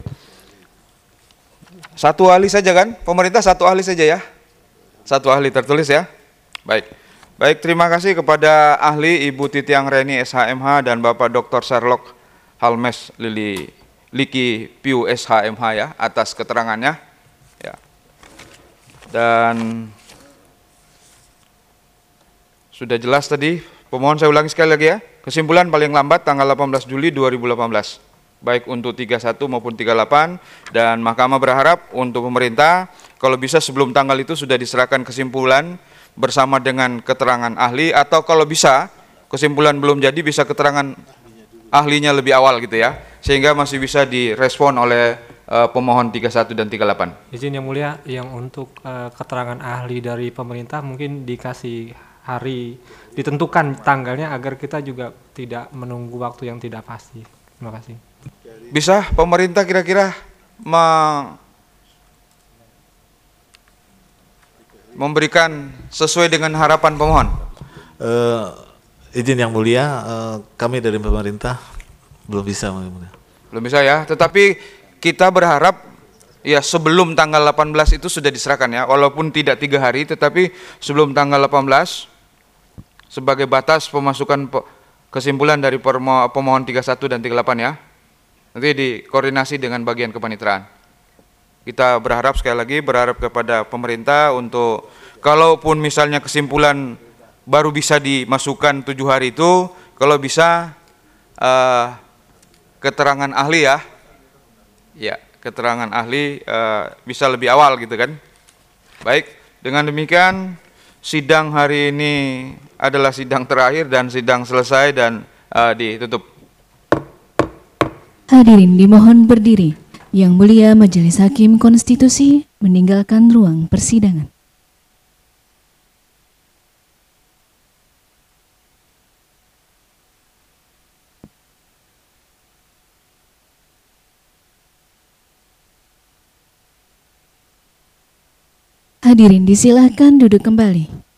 Satu ahli saja kan? Pemerintah satu ahli saja ya? Satu ahli tertulis ya? Baik. Baik, terima kasih kepada ahli Ibu Titi Anggraini S H M H dan Bapak Doktor Sherlock Halmes Lili Liki Piu S H M H ya atas keterangannya. Ya. Dan sudah jelas tadi, pemohon saya ulangi sekali lagi ya. Kesimpulan paling lambat tanggal delapan belas Juli dua ribu delapan belas. Baik untuk tiga puluh satu maupun tiga puluh delapan, dan mahkamah berharap untuk pemerintah kalau bisa sebelum tanggal itu sudah diserahkan kesimpulan bersama dengan keterangan ahli, atau kalau bisa kesimpulan belum jadi bisa keterangan ahlinya lebih awal gitu ya, sehingga masih bisa direspon oleh uh, pemohon tiga puluh satu dan tiga puluh delapan. Izin yang mulia, yang untuk uh, keterangan ahli dari pemerintah mungkin dikasih hari, ditentukan tanggalnya agar kita juga tidak menunggu waktu yang tidak pasti. Terima kasih. Bisa pemerintah kira-kira me memberikan sesuai dengan harapan pemohon? Uh, izin yang mulia, uh, kami dari pemerintah belum bisa. Belum bisa ya, tetapi kita berharap ya sebelum tanggal delapan belas itu sudah diserahkan ya, walaupun tidak tiga hari, tetapi sebelum tanggal delapan belas sebagai batas pemasukan kesimpulan dari pemohon tiga puluh satu dan tiga puluh delapan ya. Nanti dikoordinasi dengan bagian kepanitraan. Kita berharap sekali lagi, berharap kepada pemerintah untuk kalaupun misalnya kesimpulan baru bisa dimasukkan tujuh hari itu, kalau bisa uh, keterangan ahli ya, ya keterangan ahli uh, bisa lebih awal gitu kan. Baik, dengan demikian sidang hari ini adalah sidang terakhir dan sidang selesai dan uh, ditutup. Hadirin dimohon berdiri. Yang Mulia Majelis Hakim Konstitusi meninggalkan ruang persidangan. Hadirin disilahkan duduk kembali.